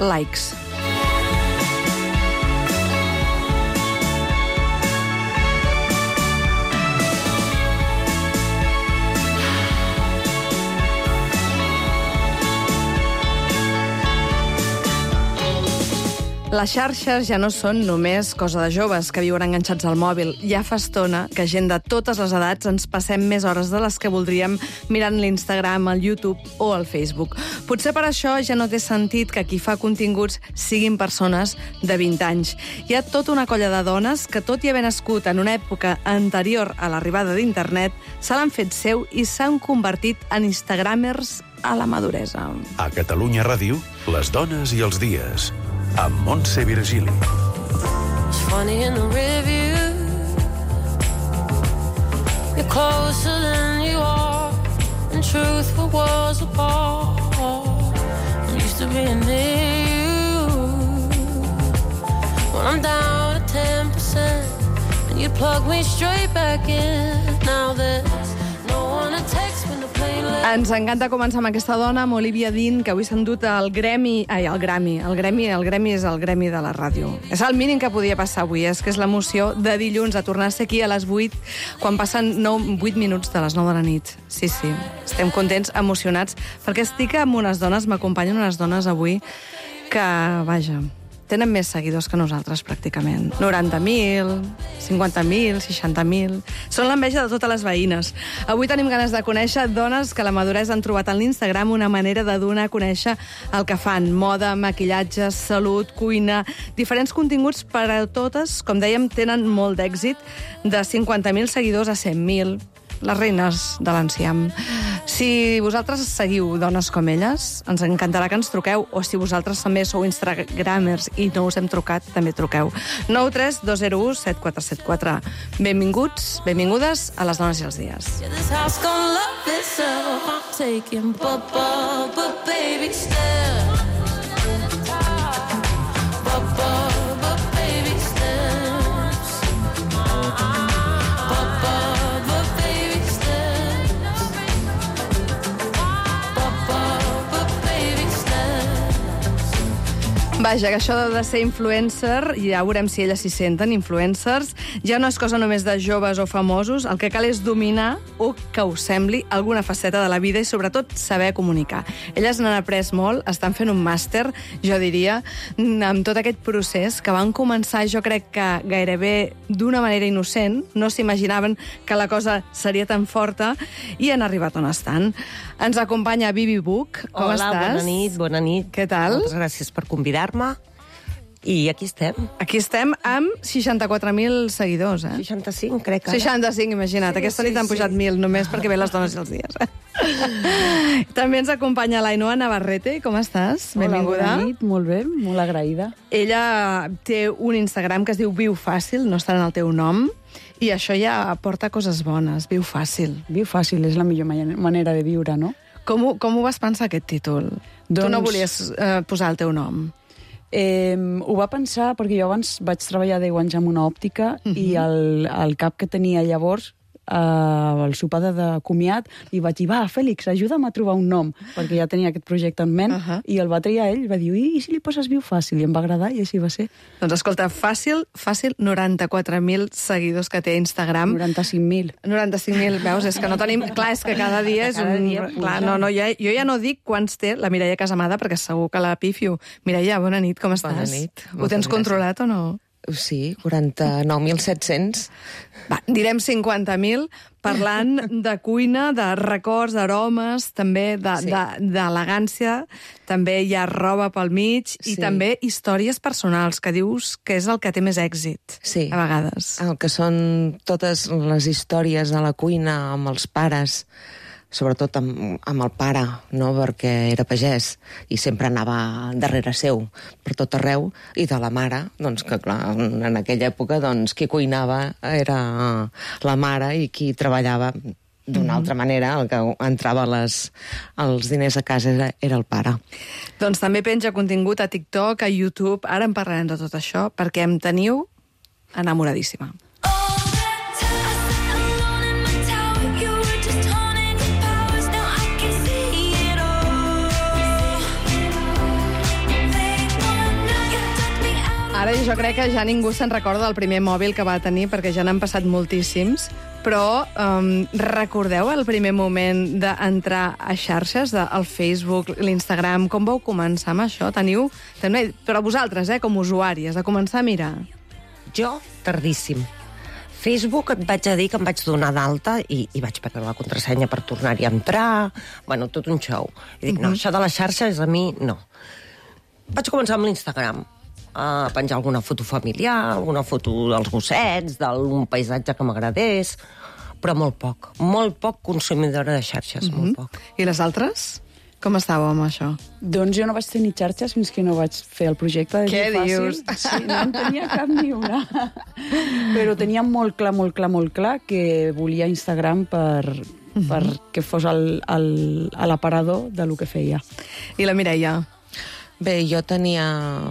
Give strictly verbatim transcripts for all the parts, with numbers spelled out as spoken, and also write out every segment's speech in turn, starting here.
likes. Les xarxes ja no són només cosa de joves que viuen enganxats al mòbil. Ja fa estona que gent de totes les edats ens passem més hores de les que voldríem mirant l'Instagram, el YouTube o el Facebook. Potser per això ja no té sentit que qui fa continguts siguin persones de vint anys. Hi ha tota una colla de dones que, tot i haver nascut en una època anterior a l'arribada d'internet, se l'han fet seu i s'han convertit en instagramers a la maduresa. A Catalunya Ràdio, les dones i els dies, amb Montse Virgili. It's funny in the review. You're closer than you are, and truth for worlds apart. I'm used to being near you. When I'm down to ten percent, and you plug me straight back in. Now there's no one to text when the plane lands. Ens encanta començar amb aquesta dona, amb Olivia Dean, que avui s'ha endut el Grammy... Ai, el Grammy. El Grammy, el Grammy és el Grammy de la ràdio. És el mínim que podia passar avui, és que és l'emoció de dilluns, a tornar-se aquí a les vuit, quan passen vuit minuts de les nou de la nit. Sí, sí, estem contents, emocionats, perquè estic amb unes dones, m'acompanyen unes dones avui que, vaja, tenen més seguidors que nosaltres, pràcticament. noranta mil, cinquanta mil, seixanta mil... Són l'enveja de totes les veïnes. Avui tenim ganes de conèixer dones que a la maduresa han trobat en l'Instagram una manera de donar a conèixer el que fan. Moda, maquillatge, salut, cuina... Diferents continguts per a totes, com dèiem, tenen molt d'èxit, de cinquanta mil seguidors a cent mil. Les reines de l'enciam. Si vosaltres seguiu dones com elles, ens encantarà que ens truqueu, o si vosaltres també sou instagramers i no us hem trucat, també truqueu. nou tres dos zero u set quatre set quatre. Benvinguts, benvingudes a les dones i els dies. This house gonna love itself. I'm taking but, but, but baby steps. But, but, but baby steps. But, but, but baby steps. But, but, but baby steps. Vaja, que això de ser influencer, ja veurem si elles s'hi senten, influencers, ja no és cosa només de joves o famosos, el que cal és dominar, o que us sembli, alguna faceta de la vida i sobretot saber comunicar. Elles n'han après molt, estan fent un màster, jo diria, amb tot aquest procés que van començar, jo crec que gairebé d'una manera innocent, no s'imaginaven que la cosa seria tan forta i han arribat on estan. Ens acompanya Bibi Buch, com Hola, estàs? bona nit, bona nit. Què tal? Moltes gràcies per convidar-me. I aquí estem. Aquí estem amb seixanta-quatre mil seguidors, eh? seixanta-cinc, crec que ara. seixanta-cinc, imagina't. Sí, Aquesta sí, nit han sí. pujat mil, només perquè ve les dones i els dies. Eh? També ens acompanya l'Ainoa Navarrete. Com estàs? Benvinguda. Hola, bona nit, molt bé, molt agraïda. Ella té un Instagram que es diu Viu Fàcil, no està en el teu nom, i això ja porta coses bones, Viu Fàcil. Viu fàcil, és la millor ma- manera de viure, no? Com ho, com ho vas pensar, aquest títol? Tu Doncs- no volies eh, posar el teu nom. Eh, ho va pensar perquè jo abans vaig treballar deu anys en una òptica uh -huh. i el, el cap que tenia llavors, eh, el sopar de, de comiat, li vaig dir, va, Fèlix, ajuda'm a trobar un nom, perquè ja tenia aquest projecte en ment, uh -huh. i el va triar ell, va dir, i, i si li poses Viu Fàcil? I em va agradar i així va ser. Doncs escolta, fàcil, fàcil, noranta-quatre mil seguidors que té a Instagram. noranta-cinc mil. noranta-cinc mil, veus? És que no tenim... Clar, és que cada dia és Cada un... dia puja. Clar, no, no, jo, jo ja no dic quants té la Mireia Casamada, perquè segur que la pifio. Mireia, bona nit, com estàs? Bona nit, Ho moltes tens gràcies. controlat o no? Sí, quaranta-nou mil set-cents. Va, direm cinquanta mil, parlant de cuina, de records, d'aromes, també de- Sí. de- d'elegància, també hi ha roba pel mig, i Sí. també històries personals, que dius que és el que té més èxit, Sí. a vegades. El que són totes les històries de la cuina amb els pares, sobretot amb, amb el pare, no? Perquè era pagès i sempre anava darrere seu per tot arreu, i de la mare, doncs que clar, en aquella època doncs, qui cuinava era la mare i qui treballava d'una altra manera, el que entrava les, els diners a casa era, era el pare. Doncs també penja contingut a TikTok, a YouTube, ara en parlarem de tot això, perquè em teniu enamoradíssima. Ara jo crec que ja ningú se'n recorda del primer mòbil que va tenir, perquè ja n'han passat moltíssims, però um, recordeu el primer moment d'entrar a xarxes, de, al Facebook, l'Instagram, com vau començar amb això? Teniu, teniu... Però vosaltres, eh, com usuàries, de començar a mirar. Jo, tardíssim. Facebook et vaig a dir que em vaig donar d'alta i, i vaig perdre la contrasenya per tornar-hi a entrar. Bueno, tot un show. I dic, no, això de les xarxes a mi no. Vaig començar amb l'Instagram, a penjar alguna foto familiar, alguna foto dels gossets, d'un paisatge que m'agradés, però molt poc. Molt poc consumidora de xarxes, mm-hmm. molt poc. I les altres? Com estàveu amb això? Doncs jo no vaig tenir xarxes fins que no vaig fer el projecte de Què Fàcil. dius? Sí, no en tenia cap ni una. Però tenia molt clar, molt clar, molt clar que volia Instagram per, mm-hmm. per que fos el, el, l'aparador de lo que feia. I la Mireia? Bé, jo tenia...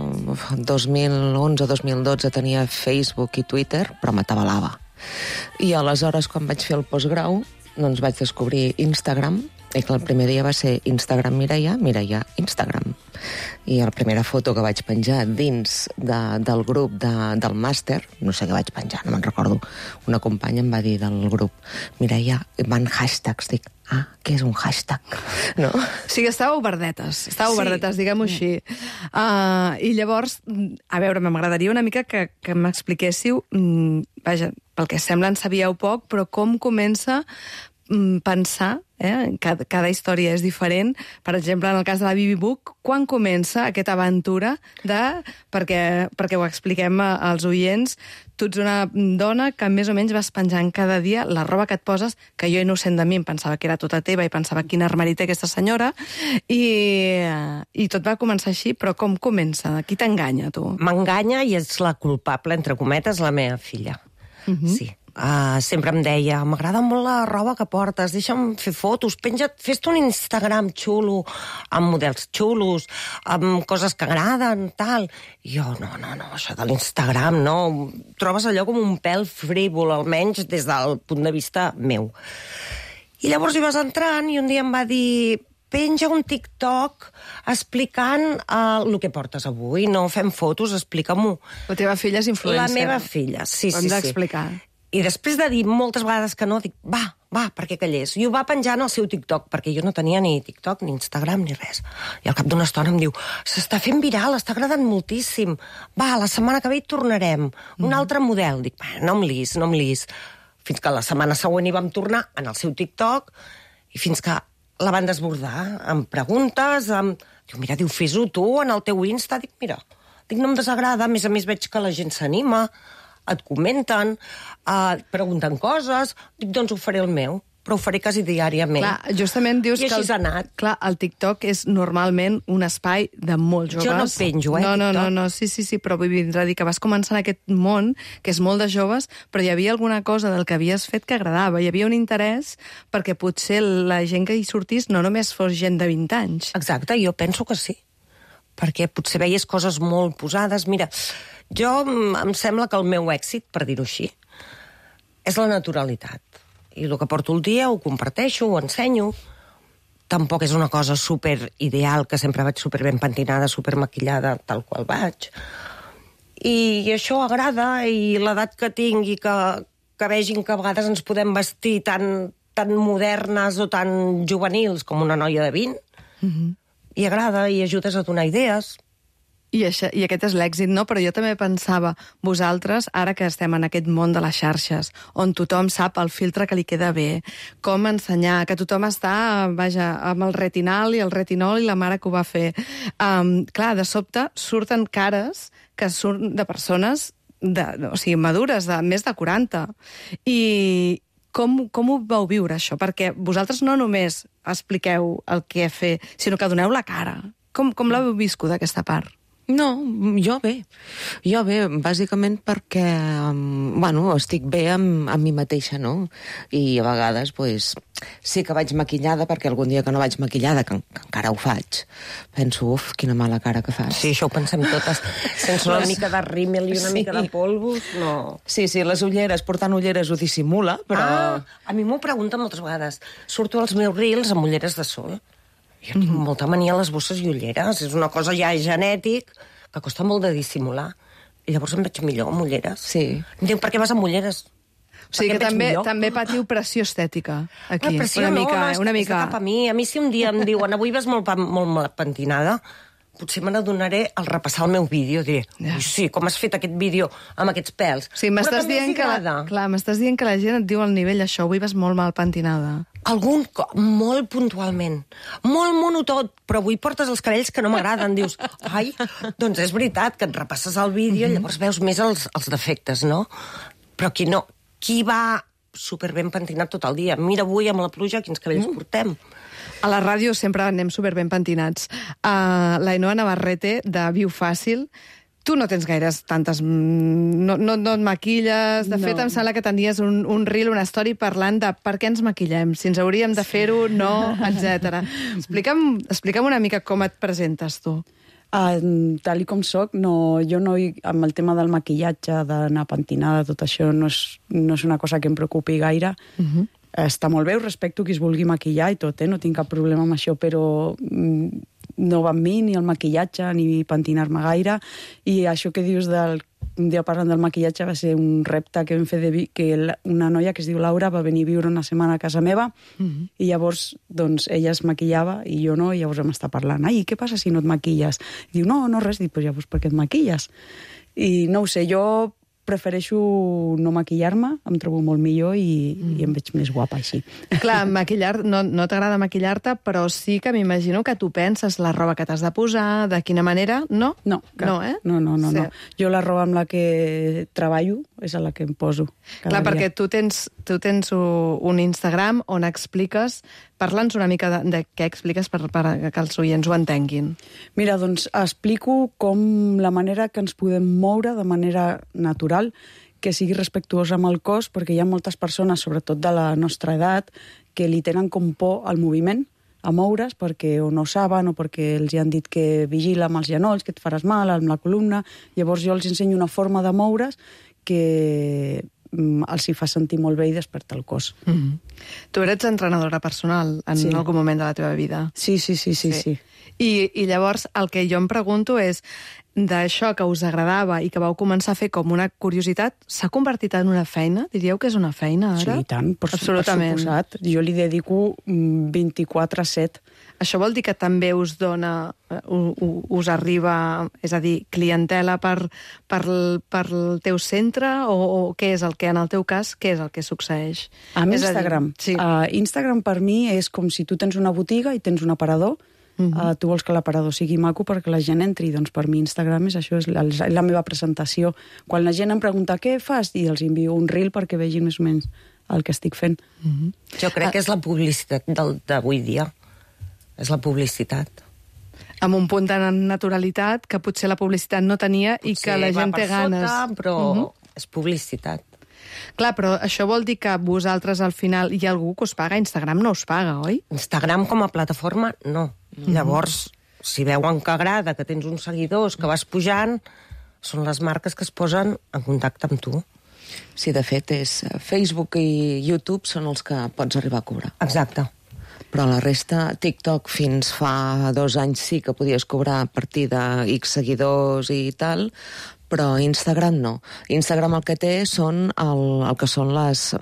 dos mil onze dos mil dotze tenia Facebook i Twitter, però m'atabalava. I aleshores, quan vaig fer el postgrau, doncs vaig descobrir Instagram, i que el primer dia va ser Instagram Mireia, Mireia Instagram. I la primera foto que vaig penjar dins de, del grup de, del màster, no sé què vaig penjar, no me'n recordo, una companya em va dir del grup, Mireia, van hashtags, dic, ah, què és un hashtag? No? O sigui, estàveu verdetes, estàveu Sí. verdetes, diguem-ho així. Uh, I llavors, a veure, m'agradaria una mica que, que m'expliquéssiu, mm, vaja, pel que sembla en sabíeu poc, però com comença mm, pensar, eh? cada, cada història és diferent. Per exemple, en el cas de la Bibi Book, quan comença aquesta aventura de... Perquè, perquè ho expliquem als oients, tu ets una dona que més o menys vas penjant cada dia la roba que et poses, que jo, innocent de mi, em pensava que era tota teva i pensava quin armari té aquesta senyora, i, i tot va començar així, però com comença? Qui t'enganya, tu? M'enganya i és la culpable, entre cometes, la meva filla. Mhm. Sí. Uh, sempre em deia, m'agrada molt la roba que portes, deixa'm fer fotos, penja't, fes-te un Instagram xulo, amb models xulos, amb coses que agraden, tal. I jo, no, no, no, això de l'Instagram, no, trobes allò com un pèl frívol, almenys des del punt de vista meu. I llavors hi vas entrant i un dia em va dir, penja un TikTok explicant uh, el que portes avui, no fem fotos, explica-m'ho. La teva filla és influencer. La meva filla, sí, Ho hem sí, sí. d'explicar. I després de dir moltes vegades que no, dic, va, va, perquè callés. I ho va penjar en el seu TikTok, perquè jo no tenia ni TikTok, ni Instagram, ni res. I al cap d'una estona em diu, s'està fent viral, està agradant moltíssim. Va, la setmana que ve hi tornarem. Un mm. altre model. Dic, va, no em lis, no em lis. Fins que la setmana següent hi vam tornar en el seu TikTok i fins que la van desbordar amb preguntes, amb... Diu, mira, diu, fes-ho tu en el teu Insta. Dic, mira, dic, no em desagrada, a més a més veig que la gent s'anima, et comenten, uh, pregunten coses, dic, doncs ho faré el meu, però ho faré quasi diàriament. Clar, justament dius I que així el, s'ha anat. clar, el TikTok és normalment un espai de molts joves. Jo no penjo, eh, No, no, no, TikTok. no, sí, sí, sí, però vull vindre a dir que vas començar en aquest món, que és molt de joves, però hi havia alguna cosa del que havies fet que agradava. Hi havia un interès perquè potser la gent que hi sortís no només fos gent de vint anys. Exacte, jo penso que sí. Perquè potser veies coses molt posades. Mira, jo em sembla que el meu èxit, per dir-ho així, és la naturalitat. I el que porto el dia ho comparteixo, ho ensenyo. Tampoc és una cosa super ideal, que sempre vaig super ben pentinada, super maquillada, tal qual vaig. I, i això agrada, i l'edat que tinc i que, que vegin que a vegades ens podem vestir tan, tan modernes o tan juvenils com una noia de vint, Mm-hmm. i agrada, i ajudes a donar idees. I, això, I aquest és l'èxit, no? Però jo també pensava, vosaltres, ara que estem en aquest món de les xarxes, on tothom sap el filtre que li queda bé, com ensenyar, que tothom està, vaja, amb el retinal i el retinol i la mare que ho va fer. Um, clar, de sobte surten cares que surten de persones, de, o sigui, madures, de més de quaranta. I com, com ho vau viure, això? Perquè vosaltres no només expliqueu el que fer, sinó que doneu la cara. Com, com l'heu viscut, aquesta part? No, jo bé. Jo bé, bàsicament perquè, um, bueno, estic bé amb, amb mi mateixa, no? I a vegades, pues, sí que vaig maquillada, perquè algun dia que no vaig maquillada, que, que encara ho faig, penso, uf, quina mala cara que fas. Sí, això ho pensem totes. Sense una mica de rímel i una Sí. mica de polvos, no. Sí, sí, les ulleres, portant ulleres ho dissimula, però... Ah, a mi m'ho pregunten moltes vegades. Surto als meus reels amb ulleres de sol. Jo tinc molta mania a les bosses i ulleres. És una cosa ja genètic que costa molt de dissimular. I llavors em veig millor amb ulleres. Sí. Em diu, per què vas amb ulleres? O sigui Perquè que em veig també, millor. també patiu pressió estètica, aquí. Ah, pressió una no, mica, no, és, una és mica... cap a mi. A mi si un dia em diuen avui vas molt, pa- molt mal pentinada, potser me n'adonaré al repassar el meu vídeo. Diré, Ja. ui, sí, com has fet aquest vídeo amb aquests pèls? O sigui, m'estàs Però també dient, els que la, agrada. clar, m'estàs dient que la gent et diu al nivell això, avui vas molt mal pentinada. Algun cop, molt puntualment. Molt mono tot, però avui portes els cabells que no m'agraden. Dius, ai, doncs és veritat que et repasses el vídeo i llavors veus més els, els defectes, no? Però qui no, qui va superben pentinat tot el dia? Mira avui amb la pluja quins cabells mm. portem. A la ràdio sempre anem superben pentinats. Uh, la Ainhoa Navarrete, de Viu Fàcil, tu no tens gaires tantes... No, no, no et maquilles. De No. fet, em sembla que tenies un, un reel, una story parlant de per què ens maquillem, si ens hauríem de fer-ho, no, etcètera. Explica'm, explica'm una mica com et presentes, tu. Uh, tal i com soc, no, jo no hi, amb el tema del maquillatge, d'anar pentinada, tot això no és, no és una cosa que em preocupi gaire. Uh -huh. Està molt bé, respecto qui es vulgui maquillar i tot, eh? No tinc cap problema amb això, però mm, no va amb mi ni el maquillatge ni pentinar-me gaire. I això que dius del un dia parlant del maquillatge va ser un repte que vam fer de vi, que la- una noia que es diu Laura va venir a viure una setmana a casa meva uh -huh. i llavors doncs, ella es maquillava i jo no, i llavors vam estar parlant, ai, què passa si no et maquilles? I diu, no, no res, dic, pues llavors per què et maquilles? I no ho sé, jo prefereixo no maquillar-me, em trobo molt millor i, mm. i em veig més guapa així. Clar, maquillar, no, no t'agrada maquillar-te, però sí que m'imagino que tu penses la roba que t'has de posar, de quina manera, no? No, cap. no, eh? no, no, no, Sí. no. Jo la roba amb la que treballo és a la que em poso cada Clar, dia. perquè tu tens, tu tens un Instagram on expliques, parla'ns una mica de, de què expliques per, per que els oients ho entenguin. Mira, doncs explico com la manera que ens podem moure de manera natural, que sigui respectuosa amb el cos, perquè hi ha moltes persones, sobretot de la nostra edat, que li tenen com por al moviment, a moure's, perquè o no saben o perquè els hi han dit que vigila amb els genolls, que et faràs mal amb la columna. Llavors jo els ensenyo una forma de moure's que mm, els hi fa sentir molt bé i despertar el cos. Mm -hmm. Tu eres entrenadora personal en Sí. algun moment de la teva vida. Sí, sí, sí, sí, sí. sí. I, I llavors el que jo em pregunto és, d'això que us agradava i que vau començar a fer com una curiositat, s'ha convertit en una feina? Diríeu que és una feina, ara? Sí, i tant, per, Absolutament. per suposat. Jo li dedico mm, vint-i-quatre set. Això vol dir que també us dona, eh, u- u- us arriba, és a dir, clientela per, per, per el teu centre, o, o què és el que, en el teu cas, què és el que succeeix? Amb És a dir, Instagram. sí. Uh, Instagram per mi és com si tu tens una botiga i tens un aparador. Uh -huh. uh, tu vols que l'aparador sigui maco perquè la gent entri, doncs per mi Instagram és això, és la, és la meva presentació. Quan la gent em pregunta què fas, i els envio un reel perquè vegin més o menys el que estic fent. Uh -huh. Jo crec que és la publicitat del- d'avui dia. És la publicitat. Amb un punt de naturalitat que potser la publicitat no tenia i que la gent té ganes. Sota, però Uh -huh. és publicitat. Clar, però això vol dir que vosaltres al final hi ha algú que us paga? Instagram no us paga, oi? Instagram com a plataforma, no. Mm-hmm. Llavors, si veuen que agrada, que tens uns seguidors, que vas pujant, són les marques que es posen en contacte amb tu. Sí, de fet, és Facebook i YouTube són els que pots arribar a cobrar. Exacte. Però la resta, TikTok fins fa dos anys sí que podies cobrar a partir de X seguidors i tal, però Instagram no. Instagram el que té són el, el que són les,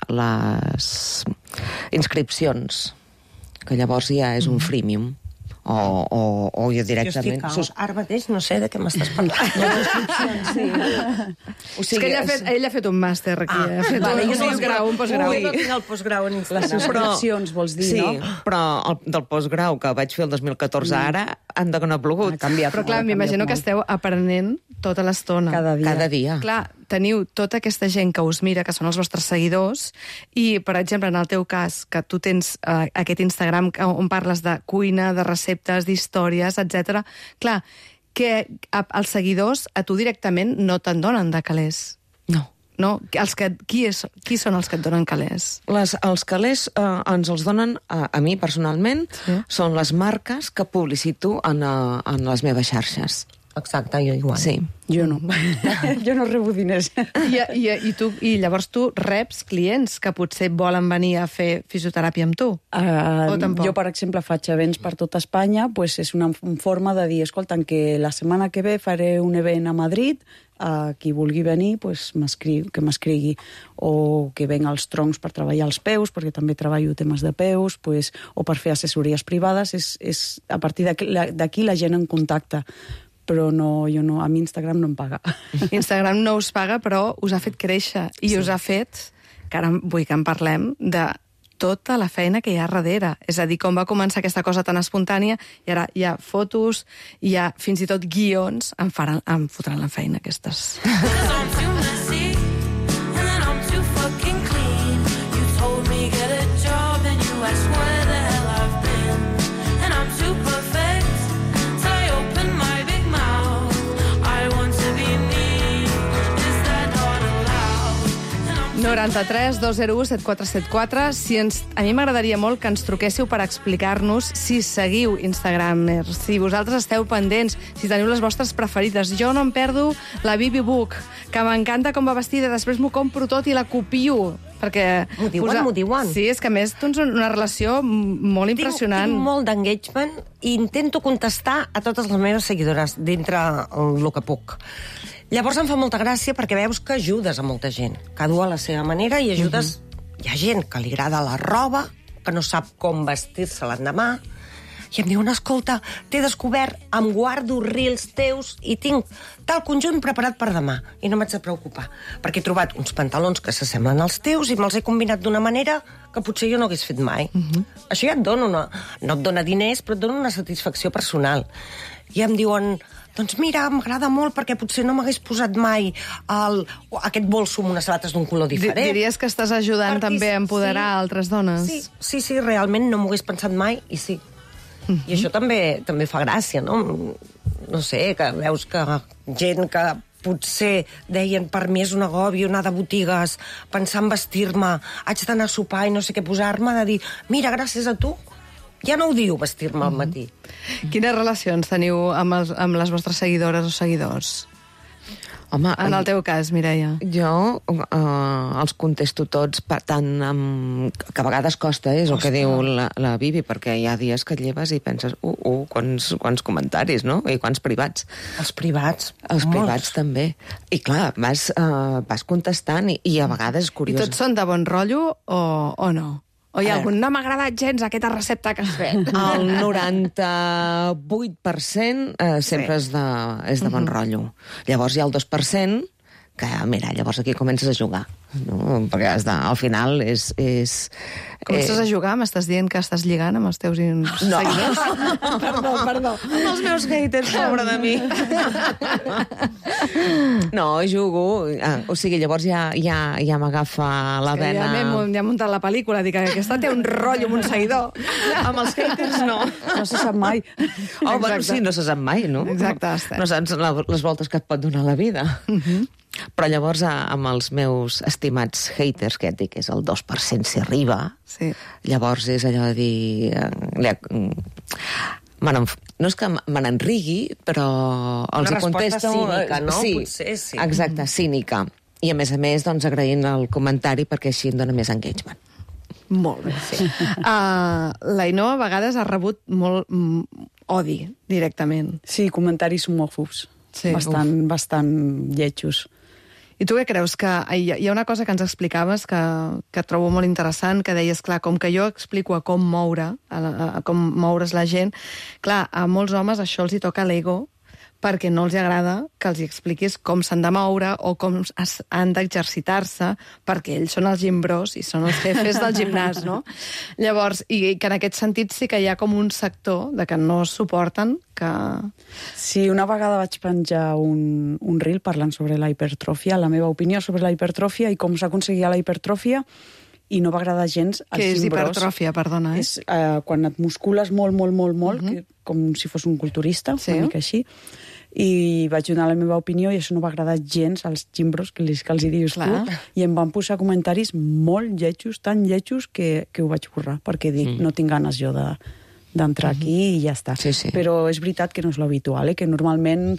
les inscripcions, que llavors ja és un freemium. O, o, o jo directament... Jo estic ara mateix, no sé de què m'estàs parlant. sí. O sigui, és que ell ha, fet, ell ha fet un màster aquí, ah, ha fet vale, un, jo no- postgrau, un postgrau. Ui, no tinc el postgrau en Les Instagram. subscripcions, vols dir, sí, no? però el, del postgrau que vaig fer el dos mil catorze mm. ara han de que no ha plogut. Ha canviat Però clar, molt, ha m'imagino canviat que esteu aprenent tota l'estona. Cada dia. Cada dia. Clar, teniu tota aquesta gent que us mira, que són els vostres seguidors, i, per exemple, en el teu cas, que tu tens eh, aquest Instagram on parles de cuina, de receptes, d'històries, etcètera. Clar, que a, els seguidors a tu directament no te'n donen de calés. No. No? Els que, qui, és, qui són els que et donen calés? Les, els calés eh, ens els donen, a, a mi personalment, Sí. són les marques que publicito en, eh, en les meves xarxes. exacte, jo igual. Sí. Jo no. Jo no rebo diners. I, i, i, tu, I llavors tu reps clients que potser volen venir a fer fisioteràpia amb tu? Uh, O tampoc? jo, per exemple, faig events per tot Espanya, pues és una forma de dir, escolta, que la setmana que ve faré un event a Madrid, uh, qui vulgui venir, pues, que m'escrigui, o que venga als troncs per treballar els peus, perquè també treballo temes de peus, pues, o per fer assessories privades, és, és a partir d'aquí la gent en contacta. Però no, jo no, a mi Instagram no em paga. Instagram no us paga, però us ha fet créixer. I sí. us ha fet, que ara vull que en parlem, de tota la feina que hi ha darrere. És a dir, com va començar aquesta cosa tan espontània, i ara hi ha fotos, hi ha fins i tot guions, em, faran, em fotran la feina aquestes. noranta-tres dos zero u set quatre set quatre. Si ens, a mi m'agradaria molt que ens truquéssiu per explicar-nos si seguiu Instagramers, si vosaltres esteu pendents, si teniu les vostres preferides. Jo no em perdo la Bibi Book, que m'encanta com va vestida, després m'ho compro tot i la copio. Perquè M'ho diuen, posa... m'ho diuen. Sí, és que a més tens una relació molt impressionant. Tinc, tinc molt d'engagement i intento contestar a totes les meves seguidores dintre el que puc. Llavors em fa molta gràcia perquè veus que ajudes a molta gent, cada a la seva manera, i ajudes... Uh-huh. Hi ha gent que li agrada la roba, que no sap com vestir-se l'endemà, i em diuen, escolta, t'he descobert, em guardo reels teus i tinc tal conjunt preparat per demà. I no m'haig de preocupar, perquè he trobat uns pantalons que s'assemblen als teus i me'ls he combinat d'una manera que potser jo no hagués fet mai. Uh-huh. Això ja et dona una... no et dona diners, però et dona una satisfacció personal. I em diuen... Doncs mira, m'agrada molt perquè potser no m'hagués posat mai el, aquest bolso amb unes sabates d'un color diferent. Diries que estàs ajudant Perquè, també a empoderar sí, altres dones? Sí, sí, sí, realment no m'ho hagués pensat mai i sí. Uh-huh. I això també també fa gràcia, no? No sé, que veus que gent que potser deien per mi és un agobi anar de botigues, pensar en vestir-me, haig d'anar a sopar i no sé què posar-me, de dir, mira, gràcies a tu, ja no ho diu vestir-me al matí. Mm. Quines relacions teniu amb, els, amb les vostres seguidores o seguidors? Home, en el teu cas, Mireia. Jo uh, els contesto tots, per tant, um, que a vegades costa, eh, és el que diu la, la Bibi, perquè hi ha dies que et lleves i penses, uh, uh, quants, quants comentaris, no? I quants privats. Els privats. Els molts. privats també. I clar, vas, uh, vas contestant i, i a vegades és curiós. I tots són de bon rotllo o, o no? O hi ha algun, no m'ha agradat gens aquesta recepta que has fet? El noranta-vuit per cent eh, sempre sí. és de, és de bon uh-huh. rotllo. Llavors hi ha el dos per cent que, mira, llavors aquí comences a jugar. No? Perquè has de, al final és... és Comences eh... a jugar? M'estàs dient que estàs lligant amb els teus no. seguidors? perdó, perdó. Amb els meus haters, pobre de mi. No, jugo. O sigui, llavors ja, ja, ja m'agafa la que vena... Ja m'he ja muntat la pel·lícula, dic que aquesta té un rotllo amb un seguidor. Amb els haters no. No se sap mai. Oh, bueno, sí, no se sap mai, no? Exacte. No saps la, les voltes que et pot donar la vida. Uh-huh. Però llavors, amb els meus estimats haters, que et dic, és el dos per cent si arriba, sí. llavors és allò de dir... No és que me n'enrigui, però els Una hi contesto... Una resposta cínica, no? Sí, potser sí. Exacte, cínica. I a més a més, doncs, agraint el comentari perquè així em dona més engagement. Molt bé, sí. uh, l'Ainhoa a vegades ha rebut molt mm, odi, directament. Sí, comentaris homòfobs. Sí, bastant, bastant lletjos. I tu què creus? Que hi ha una cosa que ens explicaves que, que trobo molt interessant, que deies, clar, com que jo explico a com moure, a, a, a com moure's la gent, clar, a molts homes això els hi toca l'ego, perquè no els agrada que els expliquis com s'han de moure o com han d'exercitar-se, perquè ells són els gimbros i són els jefes del gimnàs, no? Llavors, i que en aquest sentit sí que hi ha com un sector de que no suporten que... Sí, una vegada vaig penjar un, un reel parlant sobre la hipertròfia, la meva opinió sobre la hipertròfia i com s'aconseguia la hipertròfia, i no va agradar gens als Què és gimbros. hipertròfia, perdona? Eh? És uh, quan et muscules molt, molt, molt, molt, uh-huh. que, com si fos un culturista, sí. una mica així, i vaig donar la meva opinió i això no va agradar gens als gimbros que, que els hi dius Clar. tu, i em van posar comentaris molt lletjos, tan lletjos que, que ho vaig borrar, perquè dic, mm. no tinc ganes jo de, d'entrar aquí i ja està. Sí, sí. Però és veritat que no és l'habitual, eh? Que normalment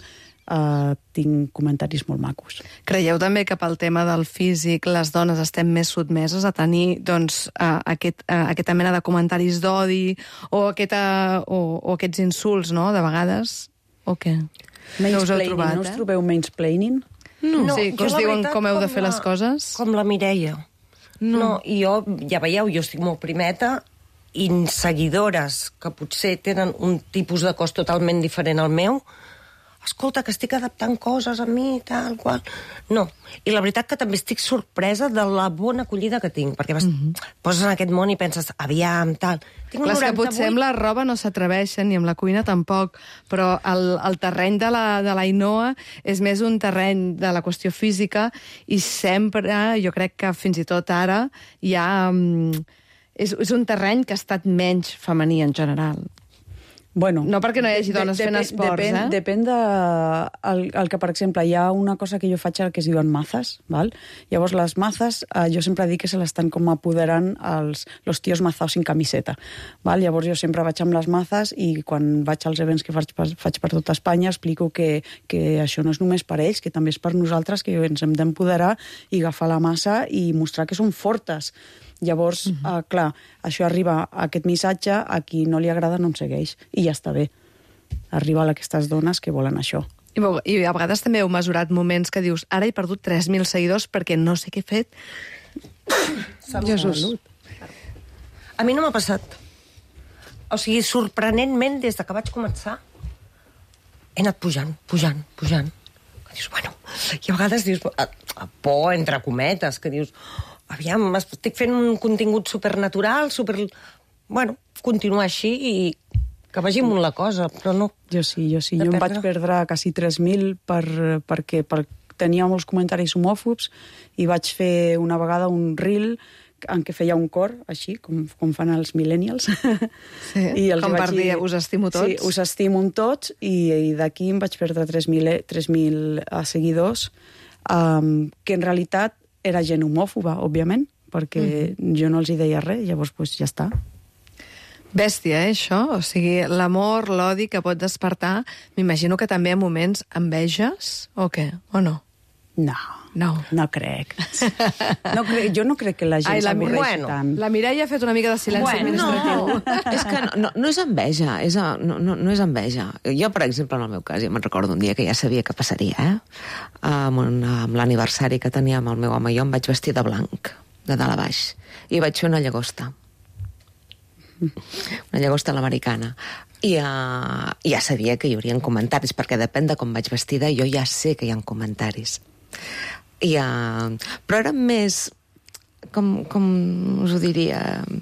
uh, tinc comentaris molt macos. Creieu també que pel tema del físic les dones estem més sotmeses a tenir doncs, uh, aquest, uh, aquesta mena de comentaris d'odi o, aquesta, o, o aquests insults, no?, de vegades? O què? No us heu trobat, no us eh? trobeu mansplaining? No, No, sí, que jo us la diuen veritat, com heu de com fer la- les coses? Com la Mireia. No. no, i jo, ja veieu, jo estic molt primeta, i seguidores que potser tenen un tipus de cos totalment diferent al meu, escolta, que estic adaptant coses a mi, tal, qual... No. I la veritat que també estic sorpresa de la bona acollida que tinc, perquè vas, mm -hmm. poses en aquest món i penses, aviam, tal... Tinc Clar, és que noranta-vuit... potser amb la roba no s'atreveixen, ni amb la cuina tampoc, però el, el terreny de la, de la Ainhoa és més un terreny de la qüestió física i sempre, jo crec que fins i tot ara, hi ha... Um, és, és un terreny que ha estat menys femení en general. Bueno, No perquè no hi hagi dones de- fent depen- esports, depèn, eh? Depèn de... El, el que, per exemple, hi ha una cosa que jo faig que es diuen mazas, val? Llavors, les mazas, eh, jo sempre dic que se l'estan com apoderant els los tios mazaos sin camiseta, val? Llavors, jo sempre vaig amb les mazas i quan vaig als events que faig, faig per tota Espanya explico que, que això no és només per ells, que també és per nosaltres, que ens hem d'empoderar i agafar la massa i mostrar que som fortes. Llavors, uh -huh. uh, clar, això arriba a aquest missatge, a qui no li agrada no em segueix, i ja està bé. Arriba a aquestes dones que volen això. I, veu- I a vegades també heu mesurat moments que dius ara he perdut tres mil seguidors perquè no sé què he fet. Salut. Jesús. A mi no m'ha passat. O sigui, sorprenentment, des de que vaig començar, he anat pujant, pujant, pujant. Que dius, bueno, i a vegades dius, a, a por, entre cometes, que dius, aviam, estic fent un contingut supernatural, super... Bueno, continuar així i que vagi amunt la cosa, però no... Jo sí, jo sí. De Jo em perdre. vaig perdre quasi tres mil per, perquè per, tenia molts comentaris homòfobs i vaig fer una vegada un reel en què feia un cor, així, com, com fan els millennials. Sí, I els com vaig per dir, us estimo tots. Sí, us estimo tots, i, i d'aquí em vaig perdre tres mil seguidors, um, que en realitat era gent homòfoba, òbviament, perquè mm. jo no els hi deia res, llavors pues, ja està. Bèstia, eh, això? O sigui, l'amor, l'odi que pot despertar, m'imagino que també a moments enveges, o què? O no? No, No. no crec. No crec jo no crec que la gent Ai, la- s'avorreixi bueno, tant. La Mireia ha fet una mica de silenci Bueno, administratiu. No, és que no, no, no és enveja, és a, no, no, no és enveja. Jo, per exemple, en el meu cas, jo me'n recordo un dia que ja sabia que passaria, eh? Amb, un, amb l'aniversari que tenia amb el meu home, jo em vaig vestir de blanc, de dalt a baix, i vaig fer una llagosta. Una llagosta a l'americana. I uh, ja sabia que hi haurien comentaris, perquè depèn de com vaig vestida, jo ja sé que hi ha comentaris. I, uh, però eren més, com, com us ho diria,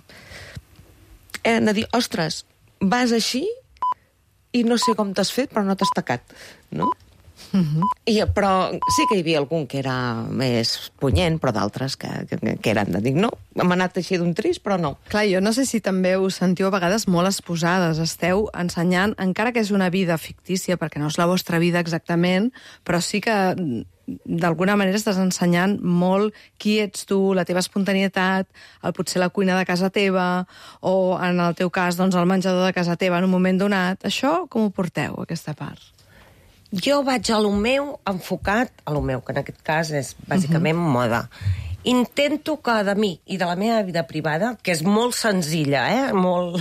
eren a dir, ostres, vas així i no sé com t'has fet, però no t'has tacat, no? Uh-huh. I, però sí que hi havia algun que era més punyent, però d'altres que, que, que eren de dir, no, hem anat així d'un tris, però no. Clar, jo no sé si també us sentiu a vegades molt exposades. Esteu ensenyant, encara que és una vida fictícia, perquè no és la vostra vida exactament, però sí que d'alguna manera estàs ensenyant molt qui ets tu, la teva espontanietat, el, potser la cuina de casa teva, o en el teu cas, doncs, el menjador de casa teva en un moment donat. Això com ho porteu, aquesta part? Jo vaig a lo meu enfocat, a lo meu, que en aquest cas és bàsicament uh-huh. moda. Intento que de mi i de la meva vida privada, que és molt senzilla, eh? molt...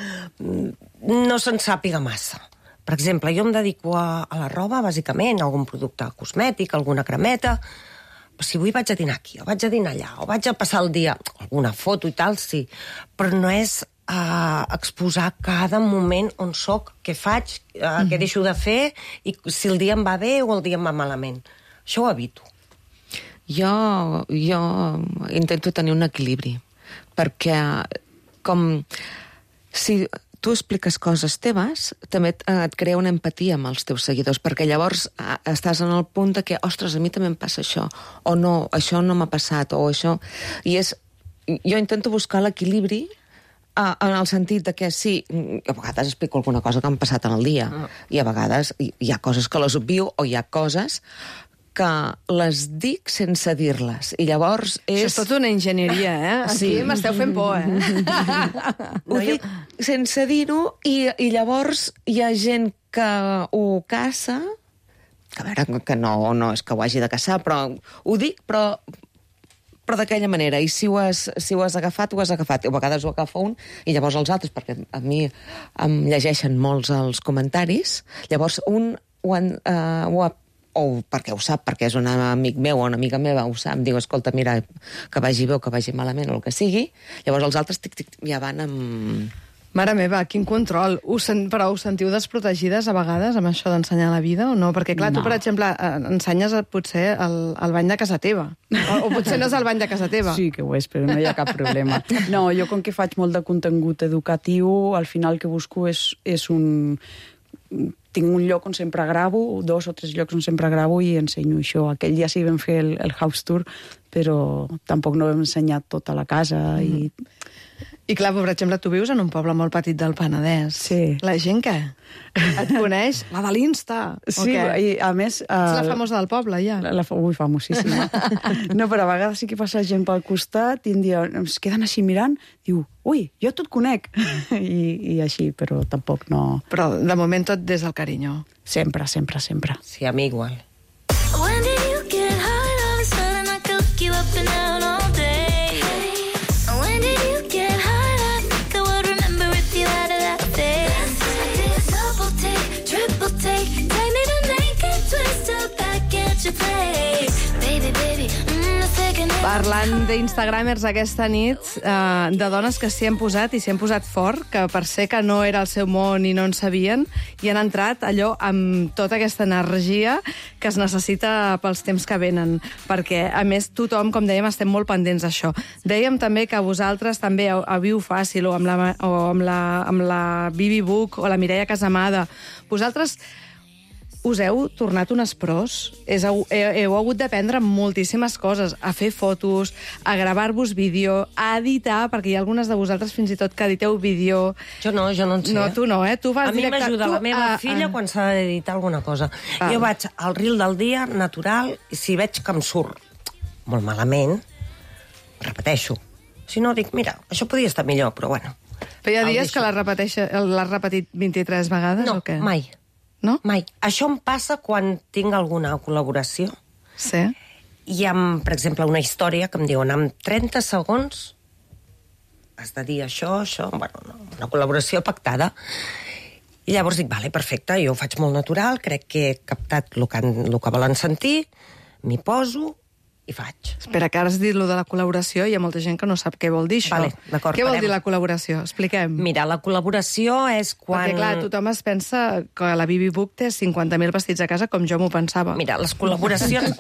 no se'n sàpiga massa. Per exemple, jo em dedico a, a la roba, bàsicament, a algun producte cosmètic, alguna cremeta. Si vull vaig a dinar aquí, o vaig a dinar allà, o vaig a passar el dia... Alguna foto i tal, sí. Però no és uh, exposar cada moment on soc, què faig, uh, mm-hmm. què deixo de fer, i si el dia em va bé o el dia em va malament. Això ho evito. Jo, jo intento tenir un equilibri, perquè com si tu expliques coses teves, també et, et crea una empatia amb els teus seguidors, perquè llavors eh, estàs en el punt de que, ostres, a mi també em passa això, o no, això no m'ha passat, o això... I és... Jo intento buscar l'equilibri eh, en el sentit de que sí, a vegades explico alguna cosa que m'ha passat en el dia, mm. i a vegades hi, hi ha coses que les obvio, o hi ha coses que les dic sense dir-les. I llavors és... Això és tota una enginyeria, eh? Aquí sí. M'esteu fent por, eh? Ho dic sense dir-ho i, i llavors hi ha gent que ho caça que a veure, que no, no és que ho hagi de caçar, però ho dic, però però d'aquella manera, i si ho, has, si ho has agafat, ho has agafat. A vegades ho agafa un i llavors els altres, perquè a mi em llegeixen molts els comentaris, llavors un ho, han, uh, ho ha, o perquè ho sap, perquè és un amic meu o una amiga meva, ho sap, diu, escolta, mira, que vagi bé o que vagi malament o el que sigui, llavors els altres tic, tic, ja van amb... Mare meva, quin control. Us sen... Però us sentiu desprotegides a vegades amb això d'ensenyar la vida o no? Perquè, clar, no. Tu, per exemple, ensenyes potser el, el bany de casa teva. O, o potser no és el bany de casa teva. Sí que ho és, però no hi ha cap problema. No, jo com que faig molt de contingut educatiu, al final el que busco és, és un... Tinc un lloc on sempre gravo, dos o tres llocs on sempre gravo i ensenyo això. Aquell dia sí vam fer el, el house tour, però tampoc no hem ensenyat tota la casa i... I clar, per exemple, tu vius en un poble molt petit del Penedès. Sí. La gent què? Et coneix? La de l'Insta? Sí, i a més... Uh, Ets la famosa del poble, ja. La, la, ui, famosíssima. No, però a vegades sí que passa gent pel costat i un dia es queden així mirant, diu, ui, jo tot conec. I, I així, però tampoc no... Però de moment tot des del carinyo. Sempre, sempre, sempre. Sí, a mi igual. When did you get high? All of a sudden I could look you up and down all day. When did you get high? I think I would remember if you had it that day. I did a double take, triple take. Take me to make it twist up back at your place. Baby, baby, mm, the second it- Parlant d'Instagramers aquesta nit, eh, de dones que s'hi han posat i s'hi han posat fort, que per ser que no era el seu món i no en sabien, i han entrat allò amb tota aquesta energia que es necessita pels temps que venen, perquè, a més, tothom, com dèiem, estem molt pendents d'això. Dèiem també que vosaltres també a, a Viu Fàcil o amb la, o amb la, amb la Bibi Buch o la Mireia Casamada, vosaltres us heu tornat unes pros, és, heu, heu hagut d'aprendre moltíssimes coses, a fer fotos, a gravar-vos vídeo, a editar, perquè hi ha algunes de vosaltres fins i tot que editeu vídeo. Jo no, jo no en sé. No, tu no, eh? Tu vas a mi directe... m'ajuda tu, la meva a, filla a... quan s'ha d'editar alguna cosa. Ah. Jo vaig al reel del dia, natural, i si veig que em surt molt malament, repeteixo. Si no, dic, mira, això podria estar millor, però bueno. Però hi ha el dies deixo. que l'has repeteix- l'has repetit vint-i-tres vegades No, o què? mai. No? Mai. Això em passa quan tinc alguna col·laboració. Sí. Hi ha, per exemple, una història que em diuen en trenta segons has de dir això, això... Bueno, no, una col·laboració pactada. I llavors dic, vale, perfecte, jo ho faig molt natural, crec que he captat el que, el que volen sentir, m'hi poso i faig. Espera, que ara has dit lo de la col·laboració i hi ha molta gent que no sap què vol dir això. Vale, d'acord, què vol parem. dir la col·laboració? Expliquem. Mira, la col·laboració és quan... Perquè, clar, tothom es pensa que la Bibi Buch té cinquanta mil vestits a casa, com jo m'ho pensava. Mira, les col·laboracions...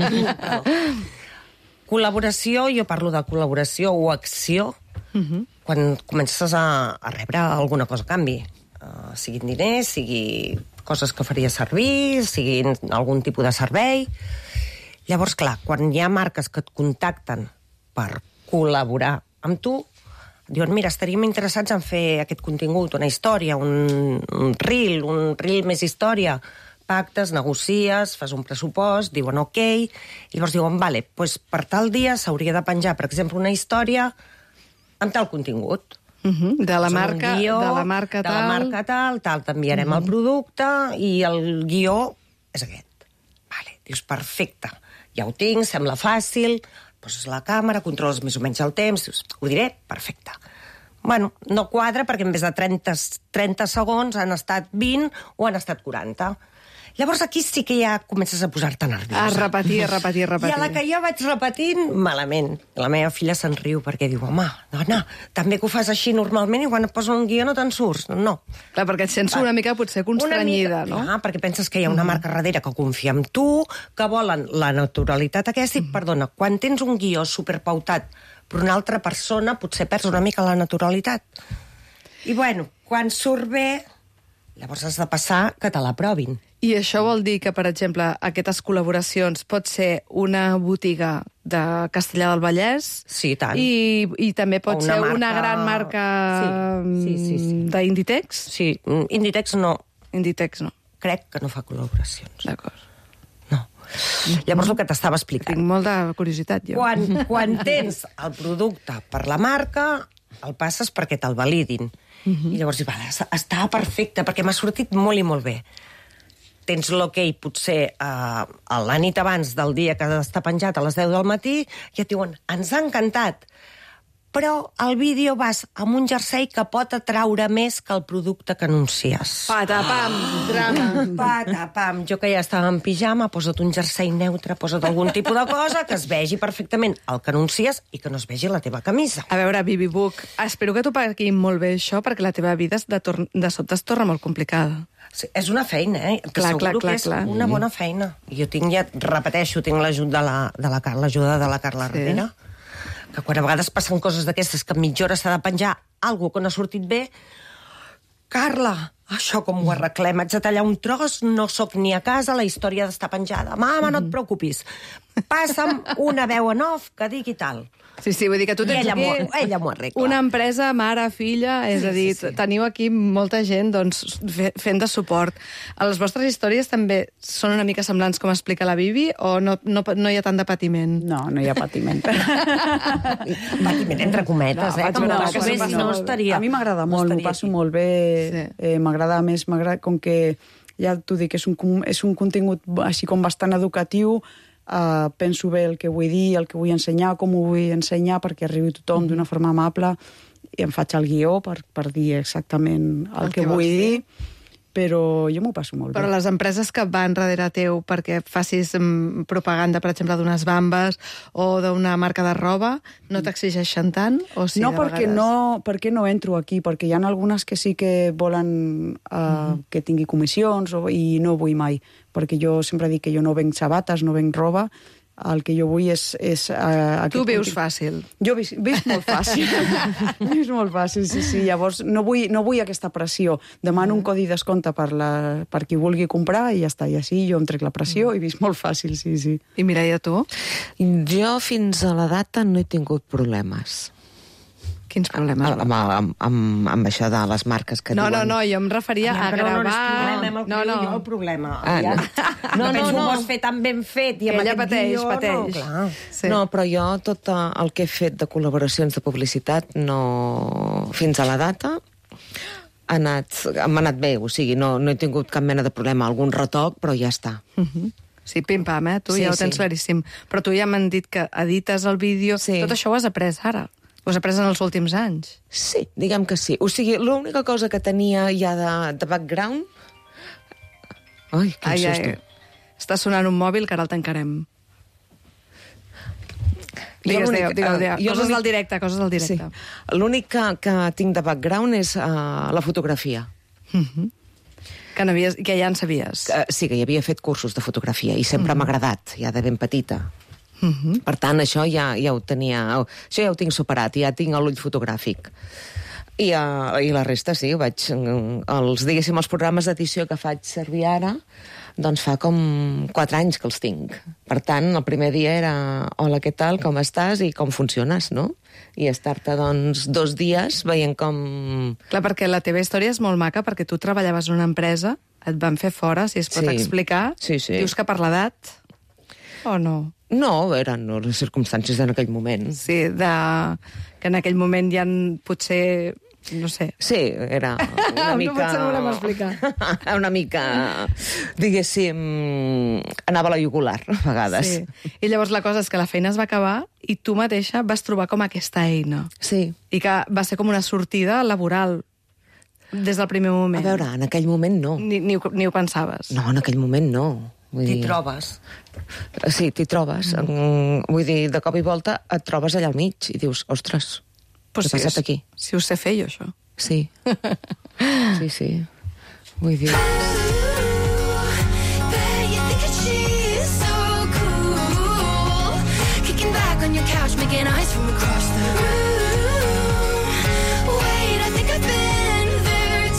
Col·laboració, jo parlo de col·laboració o acció, uh -huh. quan comences a, a rebre alguna cosa a canvi. Uh, siguin diners, sigui coses que faria servir, siguin algun tipus de servei... Llavors, clar, quan hi ha marques que et contacten per col·laborar amb tu, diuen, mira, estaríem interessats en fer aquest contingut, una història, un, un reel, un reel més història, pactes, negocies, fas un pressupost, diuen ok, i llavors diuen, vale, pues per tal dia s'hauria de penjar, per exemple, una història amb tal contingut. Uh -huh. De la Són un marca, guió, de la marca de tal... la marca tal, tal, t'enviarem uh -huh. el producte i el guió és aquest. Vale, dius, perfecte. Ja ho tinc, sembla fàcil, poses la càmera, controles més o menys el temps, dius, ho diré, perfecte. Bueno, no quadra perquè en vez de trenta, trenta segons han estat vint o han estat quaranta. Llavors aquí sí que ja comences a posar-te nerviosa. A repetir, a repetir, a repetir. I a la que jo vaig repetint, malament. La meva filla se'n riu perquè diu, home, dona, també que ho fas així normalment i quan et posen un guió no te'n surts. No. Clar, perquè et sents una mica potser constranyida, mica, no? Clar, perquè penses que hi ha una marca darrere que confia en tu, que volen la naturalitat aquesta i, perdona, quan tens un guió superpautat per una altra persona, potser perds una mica la naturalitat. I, bueno, quan surt bé, llavors has de passar que te l'aprovin. I això vol dir que, per exemple, aquestes col·laboracions pot ser una botiga de Castellar del Vallès Sí, tant. i, i també pot O una ser marca- una gran marca Sí, sí, sí, sí. d'Inditex? Sí, Inditex no, Inditex no, crec que no fa col·laboracions. d'acord. No. Llavors el que t'estava explicant. Tinc molta curiositat, jo. Quan, quan tens el producte per la marca, el passes perquè te'l validin. Uh -huh. I llavors dius, vale, està perfecte, perquè m'ha sortit molt i molt bé. tens l'ok potser uh, la nit abans del dia que ha d'estar penjat a les deu del matí, i et diuen, ens ha encantat, però al vídeo vas amb un jersei que pot atraure més que el producte que anuncies. Patapam, drama. Patapam. Jo que ja estava en pijama, posa't un jersei neutre, posa't algun tipus de cosa que es vegi perfectament el que anuncies i que no es vegi la teva camisa. A veure, Bibi Buch, espero que t'ho pagui molt bé això, perquè la teva vida de, tor- de sobte es torna molt complicada. Sí, és una feina, eh? Que Clar, seguro clar, clar, que és clar. una bona feina. Jo tinc, ja repeteixo, tinc l'ajut de la, de la, Car- l'ajuda de la Carla Sí. Rivera, que quan a vegades passen coses d'aquestes que en mitja hora s'ha de penjar alguna que no ha sortit bé, Carla, això com ho arreglem? Haig de tallar un tros, no sóc ni a casa, la història ha d'estar penjada. Mama, no et preocupis. Passa'm una veu en off que digui tal. Sí, sí, vull dir que tu I tens ella aquí m'ho- ella m'ho arregla. una empresa mare, filla, és Sí, a dir, sí, sí. teniu aquí molta gent doncs, fe- fent de suport. A les vostres històries també són una mica semblants com explica la Bibi o no, no, no hi ha tant de patiment? No, no hi ha patiment. Patiment entre cometes, No, eh? Que m'ho no, passo que bé, s'ho si passa no molt bé. estaria... A mi m'agrada no molt, m'ho estaria passo aquí. molt bé. Sí. Eh, m'agrada més, m'agrada com que ja t'ho dic, és un, com- és un contingut així com bastant educatiu. Uh, penso bé el que vull dir, el que vull ensenyar, com ho vull ensenyar perquè arribi tothom d'una forma amable, i em faig el guió per, per dir exactament el, El que, que vull vols dir, però jo m'ho passo molt Però bé. les empreses que van darrere teu perquè facis mm, propaganda, per exemple, d'unes bambes o d'una marca de roba, no t'exigeixen tant? O sí, no, de perquè vegades? no, perquè no entro aquí, perquè hi ha algunes que sí que volen uh, uh-huh. que tingui comissions o, i no vull mai, perquè jo sempre dic que jo no venc sabates, no venc roba, el que jo vull és... és uh, Tu vius fàcil. Jo vis, vis molt fàcil. vis molt fàcil, sí, sí. Llavors no vull, no vull aquesta pressió. Demano un codi descompte per, la, per qui vulgui comprar i ja està. I així jo em trec la pressió i vis molt fàcil, sí, sí. I Mireia, tu? Jo fins a la data no he tingut problemes. Quins problemes? Amb, amb, amb, amb això de les marques que No, no, diuen... no, jo em referia a Però no és gravar... problema, no, no, no. no. el problema. Ah, Ja. no. No, No, no, no, no. no. Ho has fet tan ben fet i amb Ella aquest pateix, guió, pateix. no, clar. Sí. No, però jo tot eh, el que he fet de col·laboracions de publicitat no... fins a la data ha anat, m'ha anat bé, o sigui, no, no he tingut cap mena de problema, algun retoc, però ja està. Uh -huh. Sí, pim-pam, eh? Tu Sí, ja ho tens sí. claríssim. Però tu ja m'han dit que edites el vídeo... Sí. Tot això ho has après ara. Ho has après en els últims anys. Sí, diguem que sí. O sigui, l'única cosa que tenia ja de, de background... Ai, quin Ai, susto. ai. Està sonant un mòbil, que ara el tancarem. Digues, l'únic- digueu, digueu, eh, digueu. jo Coses l'únic- del directe, coses del directe. Sí. L'únic que, que tinc de background és uh, la fotografia. Que, n'havies, que ja en sabies. Que, sí, que hi havia fet cursos de fotografia i sempre m'ha agradat, ja de ben petita. Uh-huh. Per tant, això ja, ja ho tenia... Això ja ho tinc superat, ja tinc l'ull fotogràfic. I, uh, I la resta, sí, ho vaig... Els, diguéssim, els programes d'edició que faig servir ara, doncs fa com quatre anys que els tinc. Per tant, el primer dia era hola, què tal, com estàs i com funciones, no? I estar-te, doncs, dos dies veient com... Clar, perquè la teva història és molt maca, perquè tu treballaves en una empresa, et van fer fora, si es pot Sí. explicar. Sí, sí. Dius que per l'edat o no? No, eren les circumstàncies en aquell moment. Sí, de... que en aquell moment ja en- potser... No sé. Sí, era una No mica... potser no ho volem explicar. una mica, diguéssim, anava a la jugular, a vegades. Sí. I llavors la cosa és que la feina es va acabar i tu mateixa vas trobar com aquesta eina. Sí. I que va ser com una sortida laboral des del primer A moment. veure, en aquell moment no. Ni, ni, ho, ni ho pensaves. No, en aquell moment no. Vull T'hi dir- trobes. Sí, t'hi trobes. Mm. Vull dir, de cop i volta et trobes allà al mig i dius, ostres, Pues què ha passat si, aquí? Si ho sé fer jo, això. Sí. Sí, sí. Vull dir... Bet you think that she's so cool. Kicking back on your couch, making eyes from across the room. Wait, I think I've been there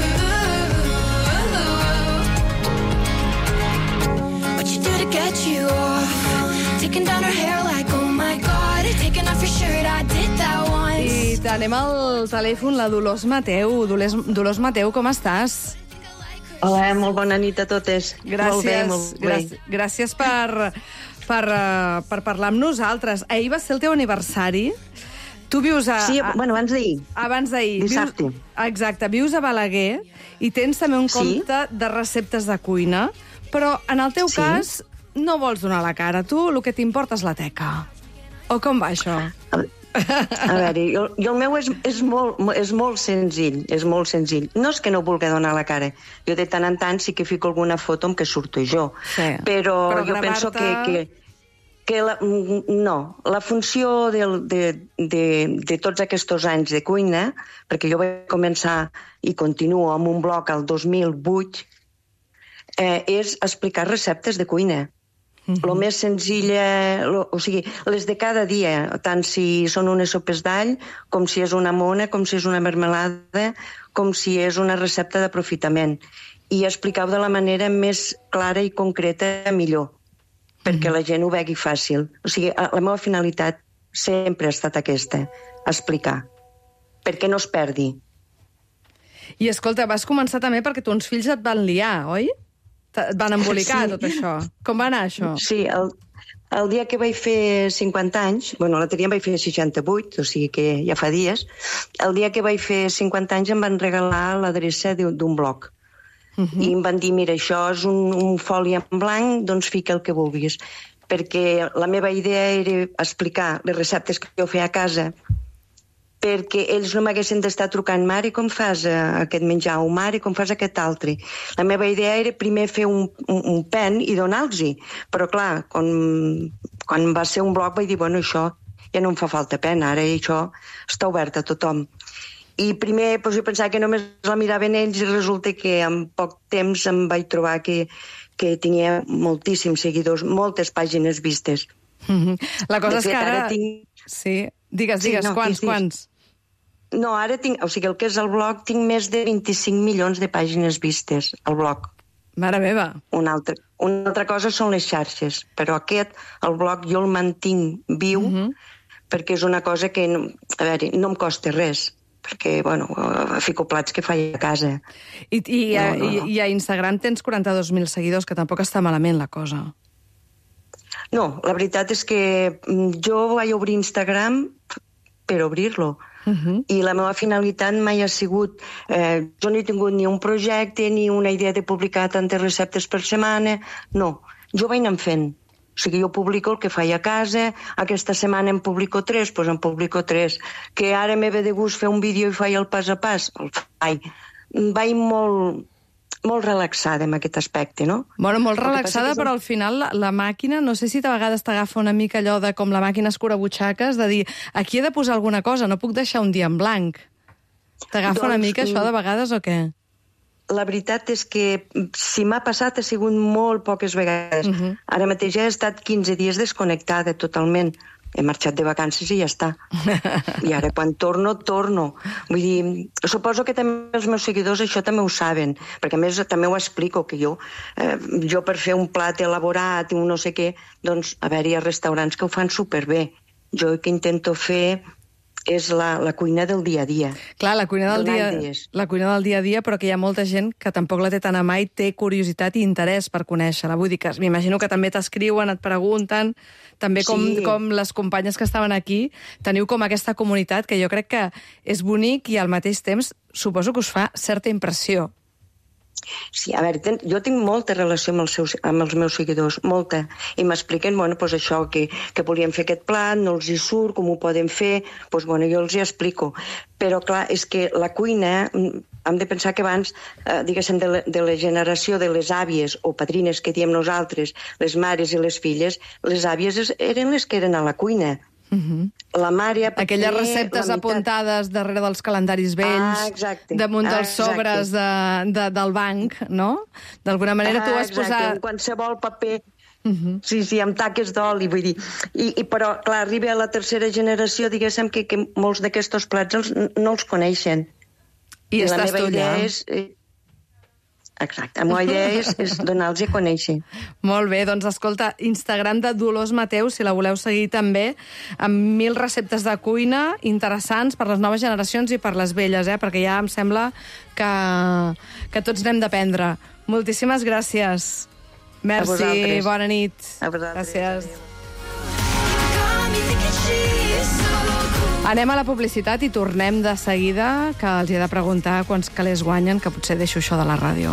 too. What you do to get you off? Taking down her hair like, oh my God. Taking off your shirt, I did that once. I tenem al telèfon la Dolors Mateu. Dolors, Dolors Mateu, com estàs? Hola, molt bona nit a totes. Gràcies, Molt bé, molt bé. gràcies, gràcies per, per, uh, per parlar amb nosaltres. Ahir va ser el teu aniversari. Tu vius a... Sí, a bueno, abans d'ahir. abans d'ahir. Dissabte. Vius, exacte, vius a Balaguer i tens també un Sí. compte de receptes de cuina, però en el teu Sí. cas no vols donar la cara. Tu el que t'importa és la teca. O com va això? A, a veure, jo, jo el meu és, és, molt, és molt senzill, és molt senzill. No és que no vulgui donar la cara. Jo de tant en tant sí que fico alguna foto en què surto jo. Sí. Però, Però jo penso que... gravar-te- que que la, no, la funció del, de, de, de tots aquests anys de cuina, perquè jo vaig començar i continuo amb un blog al dos mil vuit, eh, és explicar receptes de cuina. Mhm. Lo més senzilla, lo, o sigui, les de cada dia, tant si són unes sopes d'all, com si és una mona, com si és una mermelada, com si és una recepta d'aprofitament. I explicar-ho de la manera més clara i concreta millor, perquè la gent ho vegi fàcil. O sigui, la meva finalitat sempre ha estat aquesta, explicar, perquè no es perdi. I escolta, vas començar també perquè tons fills et van liar, oi? Et van embolicar, Sí. tot això. Com va anar això? Sí, el, el dia que vaig fer cinquanta anys, bueno, l'altre dia em vaig fer seixanta-vuit, o sigui que ja fa dies, el dia que vaig fer cinquanta anys em van regalar l'adreça d'un d'un blog. Uh -huh. I em van dir, mira, això és un, un foli en blanc, doncs fica el que vulguis. Perquè la meva idea era explicar les receptes que jo feia a casa, perquè ells no m'haguessin d'estar trucant, mare, com fas eh, aquest menjar, o mare, com fas aquest altre. La meva idea era primer fer un, un, un pen i donar-los-hi, però clar, quan, quan va ser un blog vaig dir, bueno, això ja no em fa falta pen, ara això està obert a tothom. I primer doncs, jo pensava que només la miraven ells i resulta que en poc temps em vaig trobar que, que tenia moltíssims seguidors, moltes pàgines vistes. La cosa De és fet, que ara... ara tinc- Sí, digues, Sí, digues, no, quants, digues, digues. quants? No, ara tinc, o sigui, el que és el blog, tinc més de vint-i-cinc milions de pàgines vistes, al blog. Mare meva. Una altra, una altra cosa són les xarxes, però aquest, el blog, jo el mantinc viu, uh -huh. perquè és una cosa que, no, a veure, no em costa res, perquè, bueno, fico plats que faig a casa. I, i, No, a, no, no. i, i a Instagram tens quaranta-dos mil seguidors, que tampoc està malament la cosa. No, la veritat és que mm, jo vaig obrir Instagram per obrir-lo. Uh -huh. I la meva finalitat mai ha sigut... Eh, jo no he tingut ni un projecte ni una idea de publicar tantes receptes per setmana. No, jo vaig anant fent. O sigui, jo publico el que faig a casa, aquesta setmana en publico tres, doncs en publico tres. Que ara m'he de gust fer un vídeo i faig el pas a pas, el faig. Vaig molt, molt relaxada en aquest aspecte, no? Bueno, molt El que passa relaxada, que és un- però al final la, la màquina, no sé si a vegades t'agafa una mica allò de com la màquina escurabutxaques, de dir, aquí he de posar alguna cosa, no puc deixar un dia en blanc. T'agafa una Doncs, mica això de vegades o què? La veritat és que si m'ha passat ha sigut molt poques vegades. Uh -huh. Ara mateix he estat quinze dies desconnectada totalment. He marxat de vacances i ja està. I ara quan torno, torno. Vull dir, suposo que també els meus seguidors això també ho saben, perquè a més també ho explico, que jo, eh, jo per fer un plat elaborat i un no sé què, doncs, a veure, hi ha restaurants que ho fan superbé. Jo el que intento fer és la, la cuina del dia a dia. Clar, la cuina del Donar dia, idees. la cuina del dia a dia, però que hi ha molta gent que tampoc la té tan a mà i té curiositat i interès per conèixer-la. Vull dir que m'imagino que també t'escriuen, et pregunten, també com, Sí. com les companyes que estaven aquí, teniu com aquesta comunitat que jo crec que és bonic i al mateix temps suposo que us fa certa impressió. Sí, a veure, ten, jo tinc molta relació amb els, seus, amb els meus seguidors, molta, i m'expliquen, bueno, pues això, que, que volien fer aquest plat, no els hi surt, com ho poden fer, doncs, bueno, jo els hi explico. Però, clar, és que la cuina, mm, hem de pensar que abans, eh, diguéssim, de la, de la generació de les àvies o padrines que diem nosaltres, les mares i les filles, les àvies es- eren les que eren a la cuina. Uh -huh. La mare... Aquelles primer, receptes la meitat- apuntades darrere dels calendaris vells, Ah, exacte. damunt dels Ah, exacte. sobres de, de, del banc, no? D'alguna manera tu Ah, vas exacte, posar... en qualsevol paper. Uh-huh. Sí, sí, amb taques d'oli, vull dir. I, i, però, clar, arriba a la tercera generació, diguéssim, que, que molts d'aquests plats els, no els coneixen. I, la estàs meva tu idea allà. és... Eh, exacte, la meva idea és, és donar-los a conèixer. Molt bé, doncs escolta, Instagram de Dolors Mateu, si la voleu seguir també, amb mil receptes de cuina interessants per les noves generacions i per les velles, eh? Perquè ja em sembla que, que tots n'hem d'aprendre. Moltíssimes gràcies. Merci, vosaltres. bona nit. A vosaltres. Gràcies. Adéu. Got me thinking she's so cool. Anem a la publicitat i tornem de seguida, que els he de preguntar quants calés guanyen, que potser deixo això de la ràdio.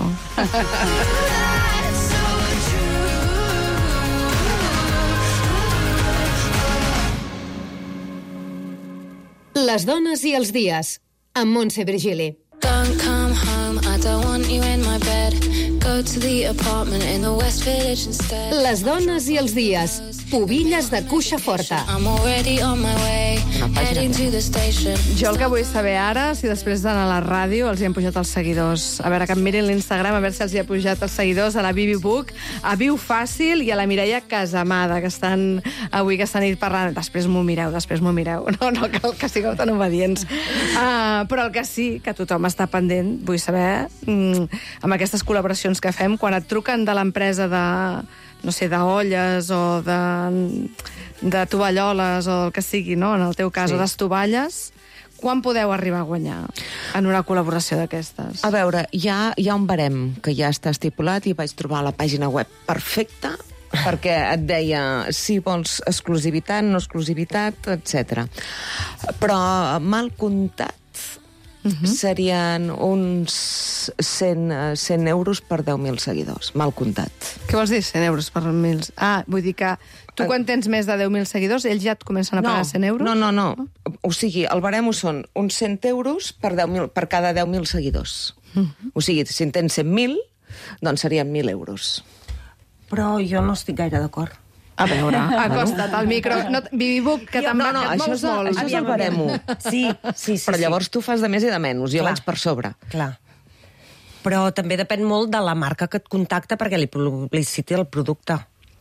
Les dones i els dies, amb Montse Virgili. Don't come home, I don't want you in my bed. Go to the apartment in the West Village instead. Les dones i els dies, Pubilles de Cuixa Forta. I'm already on my way, heading to the station. Jo el que vull saber ara, si després d'anar a la ràdio els hi han pujat els seguidors. A veure, que em mirin l'Instagram, a veure si els hi ha pujat els seguidors a la Bibi Buch, a Viu Fàcil i a la Mireia Casamada, que estan avui aquesta nit parlant. Després m'ho mireu, després m'ho mireu. No, no cal que sigueu tan obedients. Uh, però el que sí, que tothom està pendent, vull saber, mm, amb aquestes col·laboracions que fem, quan et truquen de l'empresa de, no sé, d'olles o de, de tovalloles o el que sigui, no? En el teu cas, sí. O d'estovalles, quan podeu arribar a guanyar en una col·laboració d'aquestes? A veure, hi ha, hi ha un barem que ja està estipulat i vaig trobar a la pàgina web perfecta perquè et deia si vols exclusivitat, no exclusivitat, etcètera. Però mal comptat Uh-huh. serien uns cent, cent euros per deu mil seguidors, mal comptat. Què vols dir, cent euros per mil? Ah, vull dir que tu quan tens més de deu mil seguidors, ells ja et comencen a pagar no, cent euros? No, no, no. O sigui, el baremo són uns cent euros per, deu mil, per cada deu mil seguidors. Uh-huh. O sigui, si en tens cent mil, doncs serien mil euros. Però jo no estic gaire d'acord. A veure, acosta't al micro. No, Bibi Buch, que te'n no, va, no, que et això mous és, molt. això és el baremo. Sí, sí, sí. Però sí. llavors tu fas de més i de menys. Jo Clar. vaig per sobre. Clar. Però també depèn molt de la marca que et contacta perquè li publiciti el producte.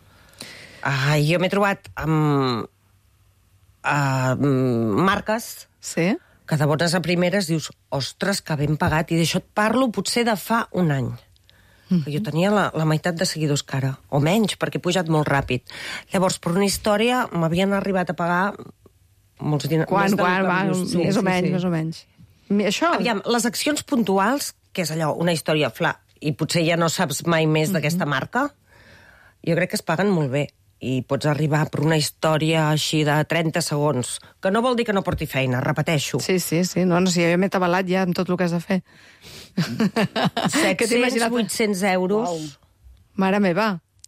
Uh, jo m'he trobat amb uh, marques Sí? que de bones a primeres dius, ostres, que ben pagat, i d'això et parlo potser de fa un any. Mm-hmm. Jo tenia la, la meitat de seguidors que ara, o menys, perquè he pujat molt ràpid. Llavors, per una història, m'havien arribat a pagar molts diners. Quan, quan, va, sí, més o sí, menys, sí. més o menys. Això... Aviam, les accions puntuals, que és allò, una història fla, i potser ja no saps mai més mm-hmm. d'aquesta marca, jo crec que es paguen molt bé. I pots arribar per una història així de trenta segons, que no vol dir que no porti feina, repeteixo. Sí, sí, sí. No, no, si jo m'he tabalat ja amb tot el que has de fer. set-cents, vuit-cents euros. Wow. Mare meva.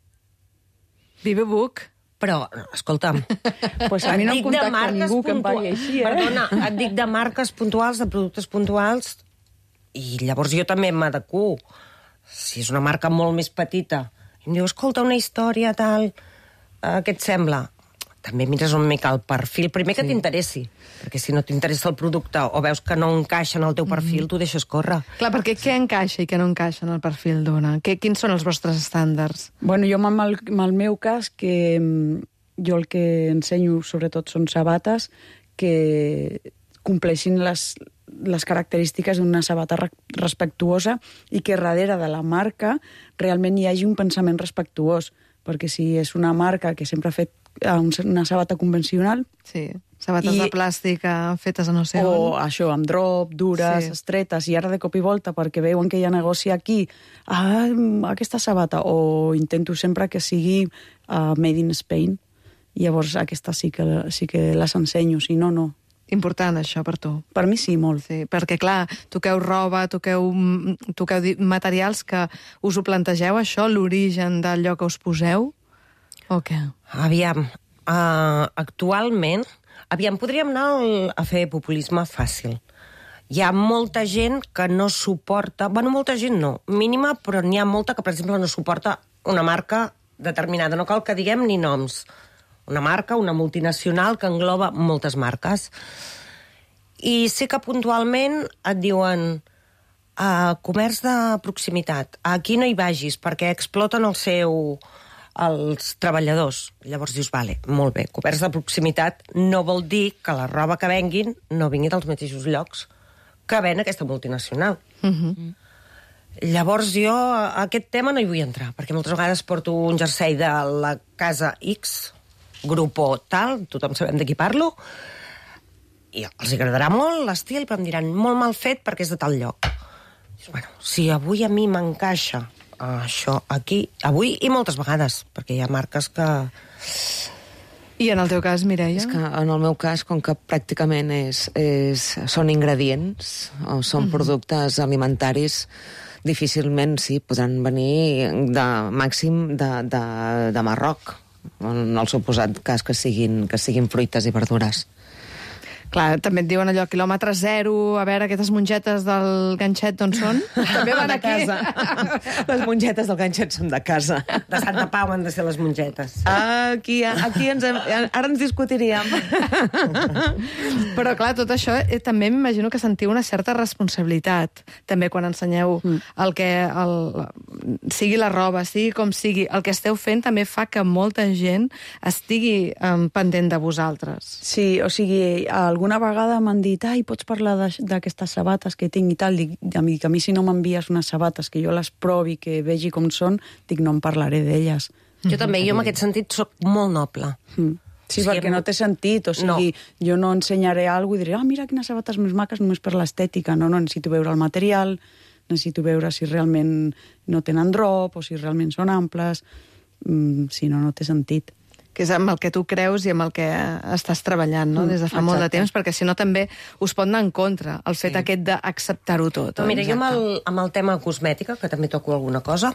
Bibi Buch. Però, escolta'm, pues a mi no em contacta ningú que em pagui així, eh? Perdona, et dic de marques puntuals, de productes puntuals, i llavors jo també m'adequo. Si és una marca molt més petita, i em diu, escolta, una història tal, eh, què et sembla? També mires una mica el perfil. Primer que sí. t'interessi, perquè si no t'interessa el producte o veus que no encaixa en el teu perfil, mm-hmm. tu deixes córrer. Clar, perquè sí. què encaixa i què no encaixa en el perfil d'una? Quins són els vostres estàndards? Bueno, jo amb el, amb el meu cas, que jo el que ensenyo sobretot són sabates que compleixin les, les característiques d'una sabata re respectuosa i que darrere de la marca realment hi hagi un pensament respectuós, perquè si és una marca que sempre ha fet una sabata convencional... Sí, sabates I, de plàstic fetes a no sé o on. O això, amb drop, dures, sí. estretes, i ara de cop i volta, perquè veuen que hi ha negoci aquí, ah, aquesta sabata, o intento sempre que sigui uh, made in Spain, i llavors aquesta sí que, sí que les ensenyo, si no, no. Important, això, per tu. Per mi sí, molt. Sí, perquè, clar, toqueu roba, toqueu, toqueu materials que us ho plantegeu, això, l'origen del lloc que us poseu? O què? Aviam, uh, actualment, aviam, podríem anar al, a fer populisme fàcil. Hi ha molta gent que no suporta... Bueno, molta gent no, mínima, però n'hi ha molta que, per exemple, no suporta una marca determinada. No cal que diguem ni noms. Una marca, una multinacional que engloba moltes marques. I sé que puntualment et diuen uh, comerç de proximitat, aquí no hi vagis perquè exploten el seu... els treballadors. Llavors dius, vale, molt bé, comerç de proximitat no vol dir que la roba que venguin no vingui dels mateixos llocs que ven aquesta multinacional. Uh-huh. Llavors jo a aquest tema no hi vull entrar, perquè moltes vegades porto un jersei de la casa X, grupo tal, tothom sabem de qui parlo, i els agradarà molt l'estil, però em diran molt mal fet perquè és de tal lloc. Dius, bueno, si avui a mi m'encaixa això aquí, avui i moltes vegades, perquè hi ha marques que I en el teu cas, Mireia? És que en el meu cas, com que pràcticament és, és, són ingredients o són productes alimentaris, difícilment, sí, podran venir de màxim de, de, de Marroc, en el suposat cas que siguin, que siguin fruites i verdures. Clar, també et diuen allò, quilòmetre zero, a veure, aquestes mongetes del ganxet d'on són? També van De aquí. casa. Les mongetes del ganxet són de casa. De Santa Pau han de ser les mongetes. Aquí, aquí ens, hem- ara ens discutiríem. Però, clar, tot això eh, també m'imagino que sentiu una certa responsabilitat. També quan ensenyeu el que... El, sigui la roba, sigui com sigui, el que esteu fent també fa que molta gent estigui um, pendent de vosaltres. Sí, o sigui, alguna vegada m'han dit ai, pots parlar de- d'aquestes sabates que tinc i tal. Dic, a mi, que a mi si no m'envies unes sabates que jo les provi, que vegi com són, dic, no en parlaré d'elles. Jo també, jo en aquest sentit sóc molt noble. Mm. Sí, Sí, perquè no té sentit, o sigui, no. jo no ensenyaré alguna cosa i diré, ah, mira quines sabates més maques només per l'estètica. No, no, necessito veure el material, necessito veure si realment no tenen drop o si realment són amples, mm, si no, no té sentit. Que és amb el que tu creus i amb el que estàs treballant, no?, des de fa molt de temps, perquè si no també us pot anar en contra el fet aquest d'acceptar-ho tot. No, mira, jo amb el, amb el tema cosmètica, que també toco alguna cosa,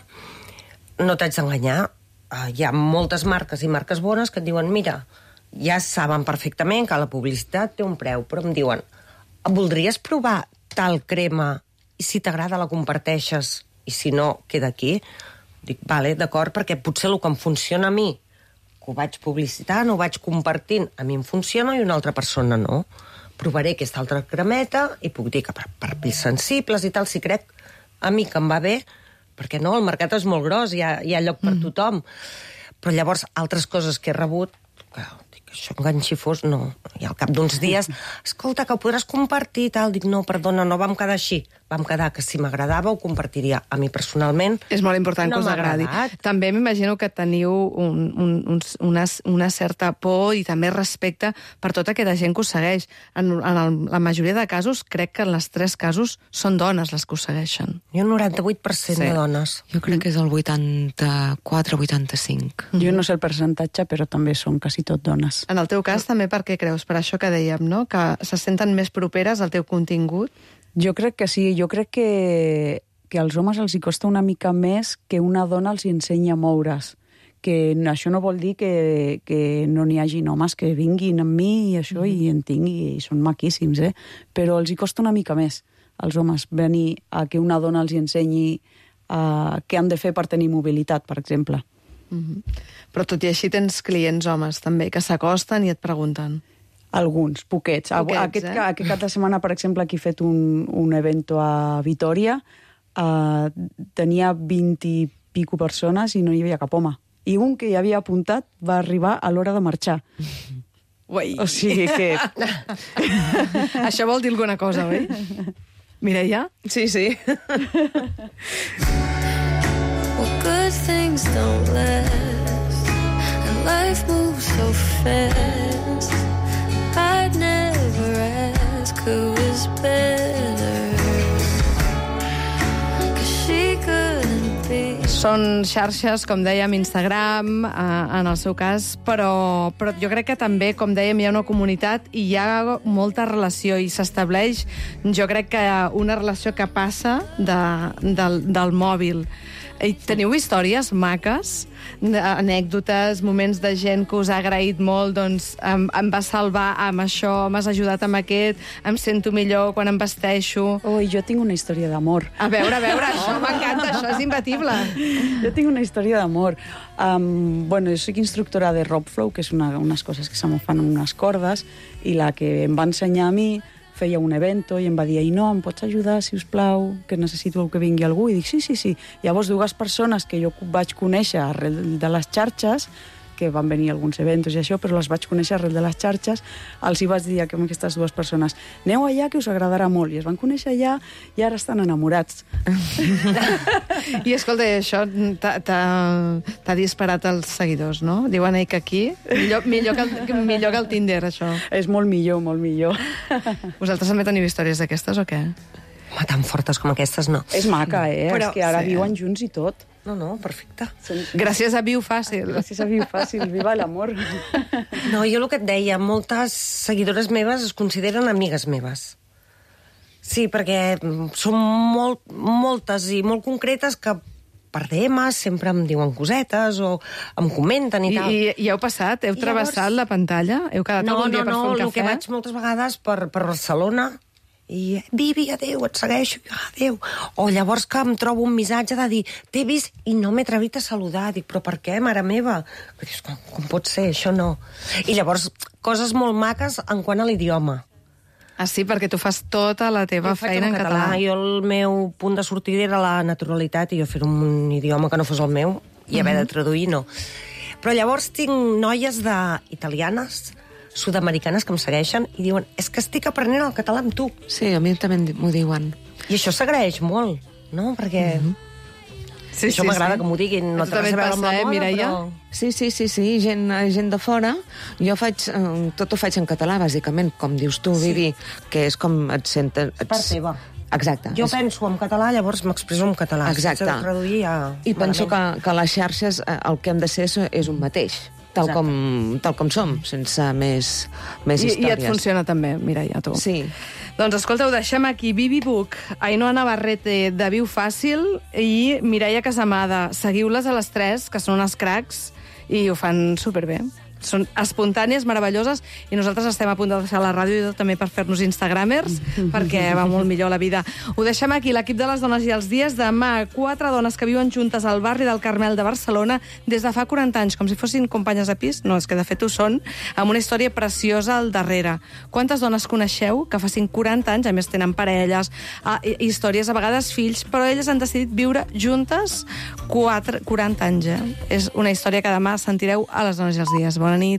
no t'haig d'enganyar, uh, hi ha moltes marques i marques bones que et diuen, mira, ja saben perfectament que la publicitat té un preu, però em diuen, voldries provar tal crema i si t'agrada la comparteixes i si no, queda aquí? Dic, vale, d'acord, perquè potser el que em funciona a mi, que ho vaig publicitant, ho vaig compartint, a mi em funciona i una altra persona no. Provaré aquesta altra cremeta i puc dir que per, per pells sensibles i tal, si crec a mi que em va bé, perquè no, el mercat és molt gros, hi ha, hi ha lloc per tothom. Però llavors, altres coses que he rebut, que dic, això enganxifós, no. I al cap d'uns dies, escolta, que ho podràs compartir i tal. Dic, no, perdona, no vam quedar així. Vam quedar que si m'agradava ho compartiria. A mi personalment És molt important no que us m'ha agradi. agradat. També m'imagino que teniu un, un, un, una, una certa por i també respecte per tota aquesta gent que us segueix. En, en el, la majoria de casos, crec que en els tres casos són dones les que us segueixen. Jo un noranta-vuit per cent Sí. de dones. Jo crec que és el vuitanta-quatre vuitanta-cinc. Jo no sé el percentatge, però també són quasi tot dones. En el teu cas, també per què creus? Per això que dèiem, no?, que se senten més properes al teu contingut. Jo crec que sí, jo crec que, que als homes els hi costa una mica més que una dona els ensenya a moure's. Que això no vol dir que, que no n'hi hagi homes que vinguin amb mi i això, mm. i en tinc, i són maquíssims, eh? Però els hi costa una mica més als homes venir a que una dona els hi ensenyi uh, què han de fer per tenir mobilitat, per exemple. Mm-hmm. Però tot i així tens clients homes també que s'acosten i et pregunten. Alguns, poquets. Poquets, aquest, eh? aquest cap de setmana, per exemple, aquí he fet un, un evento a Vitòria, uh, tenia vint i pico persones i no hi havia cap home. I un que hi havia apuntat va arribar a l'hora de marxar. Uai. O sigui que... Això vol dir alguna cosa, oi? Mireia? Sí, sí. Well, good things don't last, and life moves so fast. I'd never ask who is better, 'cause she couldn't be. Són xarxes, com dèiem, Instagram, eh, en el seu cas, però, però jo crec que també, com dèiem, hi ha una comunitat i hi ha molta relació i s'estableix, jo crec que una relació que passa de, del, del mòbil. I teniu històries maques, anècdotes, moments de gent que us ha agraït molt, doncs em, em va salvar amb això, m'has ajudat amb aquest, em sento millor quan em vesteixo. Oh, jo tinc una història d'amor. A veure, a veure, això m'encanta, això és imbatible. Jo tinc una història d'amor. Um, bueno, jo soc instructora de rope flow, que és una, unes coses que se me fan amb unes cordes, i la que em va ensenyar a mi feia un evento i em va dir, ei, no, em pots ajudar, si us plau, que necessito que vingui algú? I dic, sí, sí, sí. Llavors, dues persones que jo vaig conèixer arrel de les xarxes, que van venir alguns eventos i això, però les vaig conèixer arrel de les xarxes, els hi vaig dir a aquestes dues persones, aneu allà que us agradarà molt, i es van conèixer allà i ara estan enamorats. I escolta, això t'ha disparat els seguidors, no? Diuen ell que aquí, millor, millor, que el, millor que el Tinder, això. És molt millor, molt millor. Vosaltres també teniu històries d'aquestes o què? Home, tan fortes com aquestes, no. És maca, eh? Però, és que ara sí. viuen junts i tot. No, no, perfecte. Gràcies a Viu Fàcil. Gràcies a Viu Fàcil, viva l'amor. No, jo el que et deia, moltes seguidores meves es consideren amigues meves. Sí, perquè són molt, moltes i molt concretes que per D Ms sempre em diuen cosetes o em comenten i, I, tal. i, i heu passat? Heu I travessat llavors... la pantalla? Heu quedat no, algun dia no, per no, fer un el que cafè? vaig moltes vegades per, per Barcelona i Vivi, adéu, et segueixo, adéu. O llavors que em trobo un missatge de dir t'he vist i no m'he atrevit a saludar. Dic, però per què, mare meva? Dius, com, com pot ser, això no. I llavors, coses molt maques en quant a l'idioma. Ah, sí, perquè tu fas tota la teva Jo faig feina en català. Jo el meu punt de sortida era la naturalitat i jo fer un idioma que no fos el meu i haver de traduir, no. Però llavors tinc noies de italianes, sud-americanes que em segueixen i diuen és que estic aprenent el català amb tu. Sí, a mi també m'ho diuen. I això s'agraeix molt, no? Perquè Sí, això m'agrada que m'ho diguin. No A tu té res també a veure et amb la passa, eh, moda, Mireia? però... Sí, sí, sí, sí, gent, gent de fora. Jo faig, eh, tot ho faig en català, bàsicament, com dius tu, Sí. Vivi, que és com et senten... Per teva. Exacte. Jo és- penso en català, llavors m'expresso en català. Exacte. Si s'ha de traduir, ja... I penso que, malament. que les xarxes eh, el que hem de ser és, és un mateix, tal Exacte. com, tal com som, sense més, més I, I històries. et funciona també, Mireia, tu. Sí. Doncs escolta, ho deixem aquí. Vivi Buch, Ainhoa Navarrete, de Viu Fàcil i Mireia Casamada. Seguiu-les a les tres, que són unes cracs, i ho fan superbé. Són espontànies, meravelloses, i nosaltres estem a punt de deixar la ràdio també per fer-nos instagramers, perquè va molt millor la vida. Ho deixem aquí, l'equip de les dones i els dies. Demà, quatre dones que viuen juntes al barri del Carmel de Barcelona des de fa quaranta anys, com si fossin companyes de pis. No, és que de fet ho són, amb una història preciosa al darrere. Quantes dones coneixeu que facin quaranta anys, a més tenen parelles, ah, històries, a vegades fills, però elles han decidit viure juntes quatre, quaranta anys, eh? És una història que demà sentireu a les dones i els dies. Bona nit.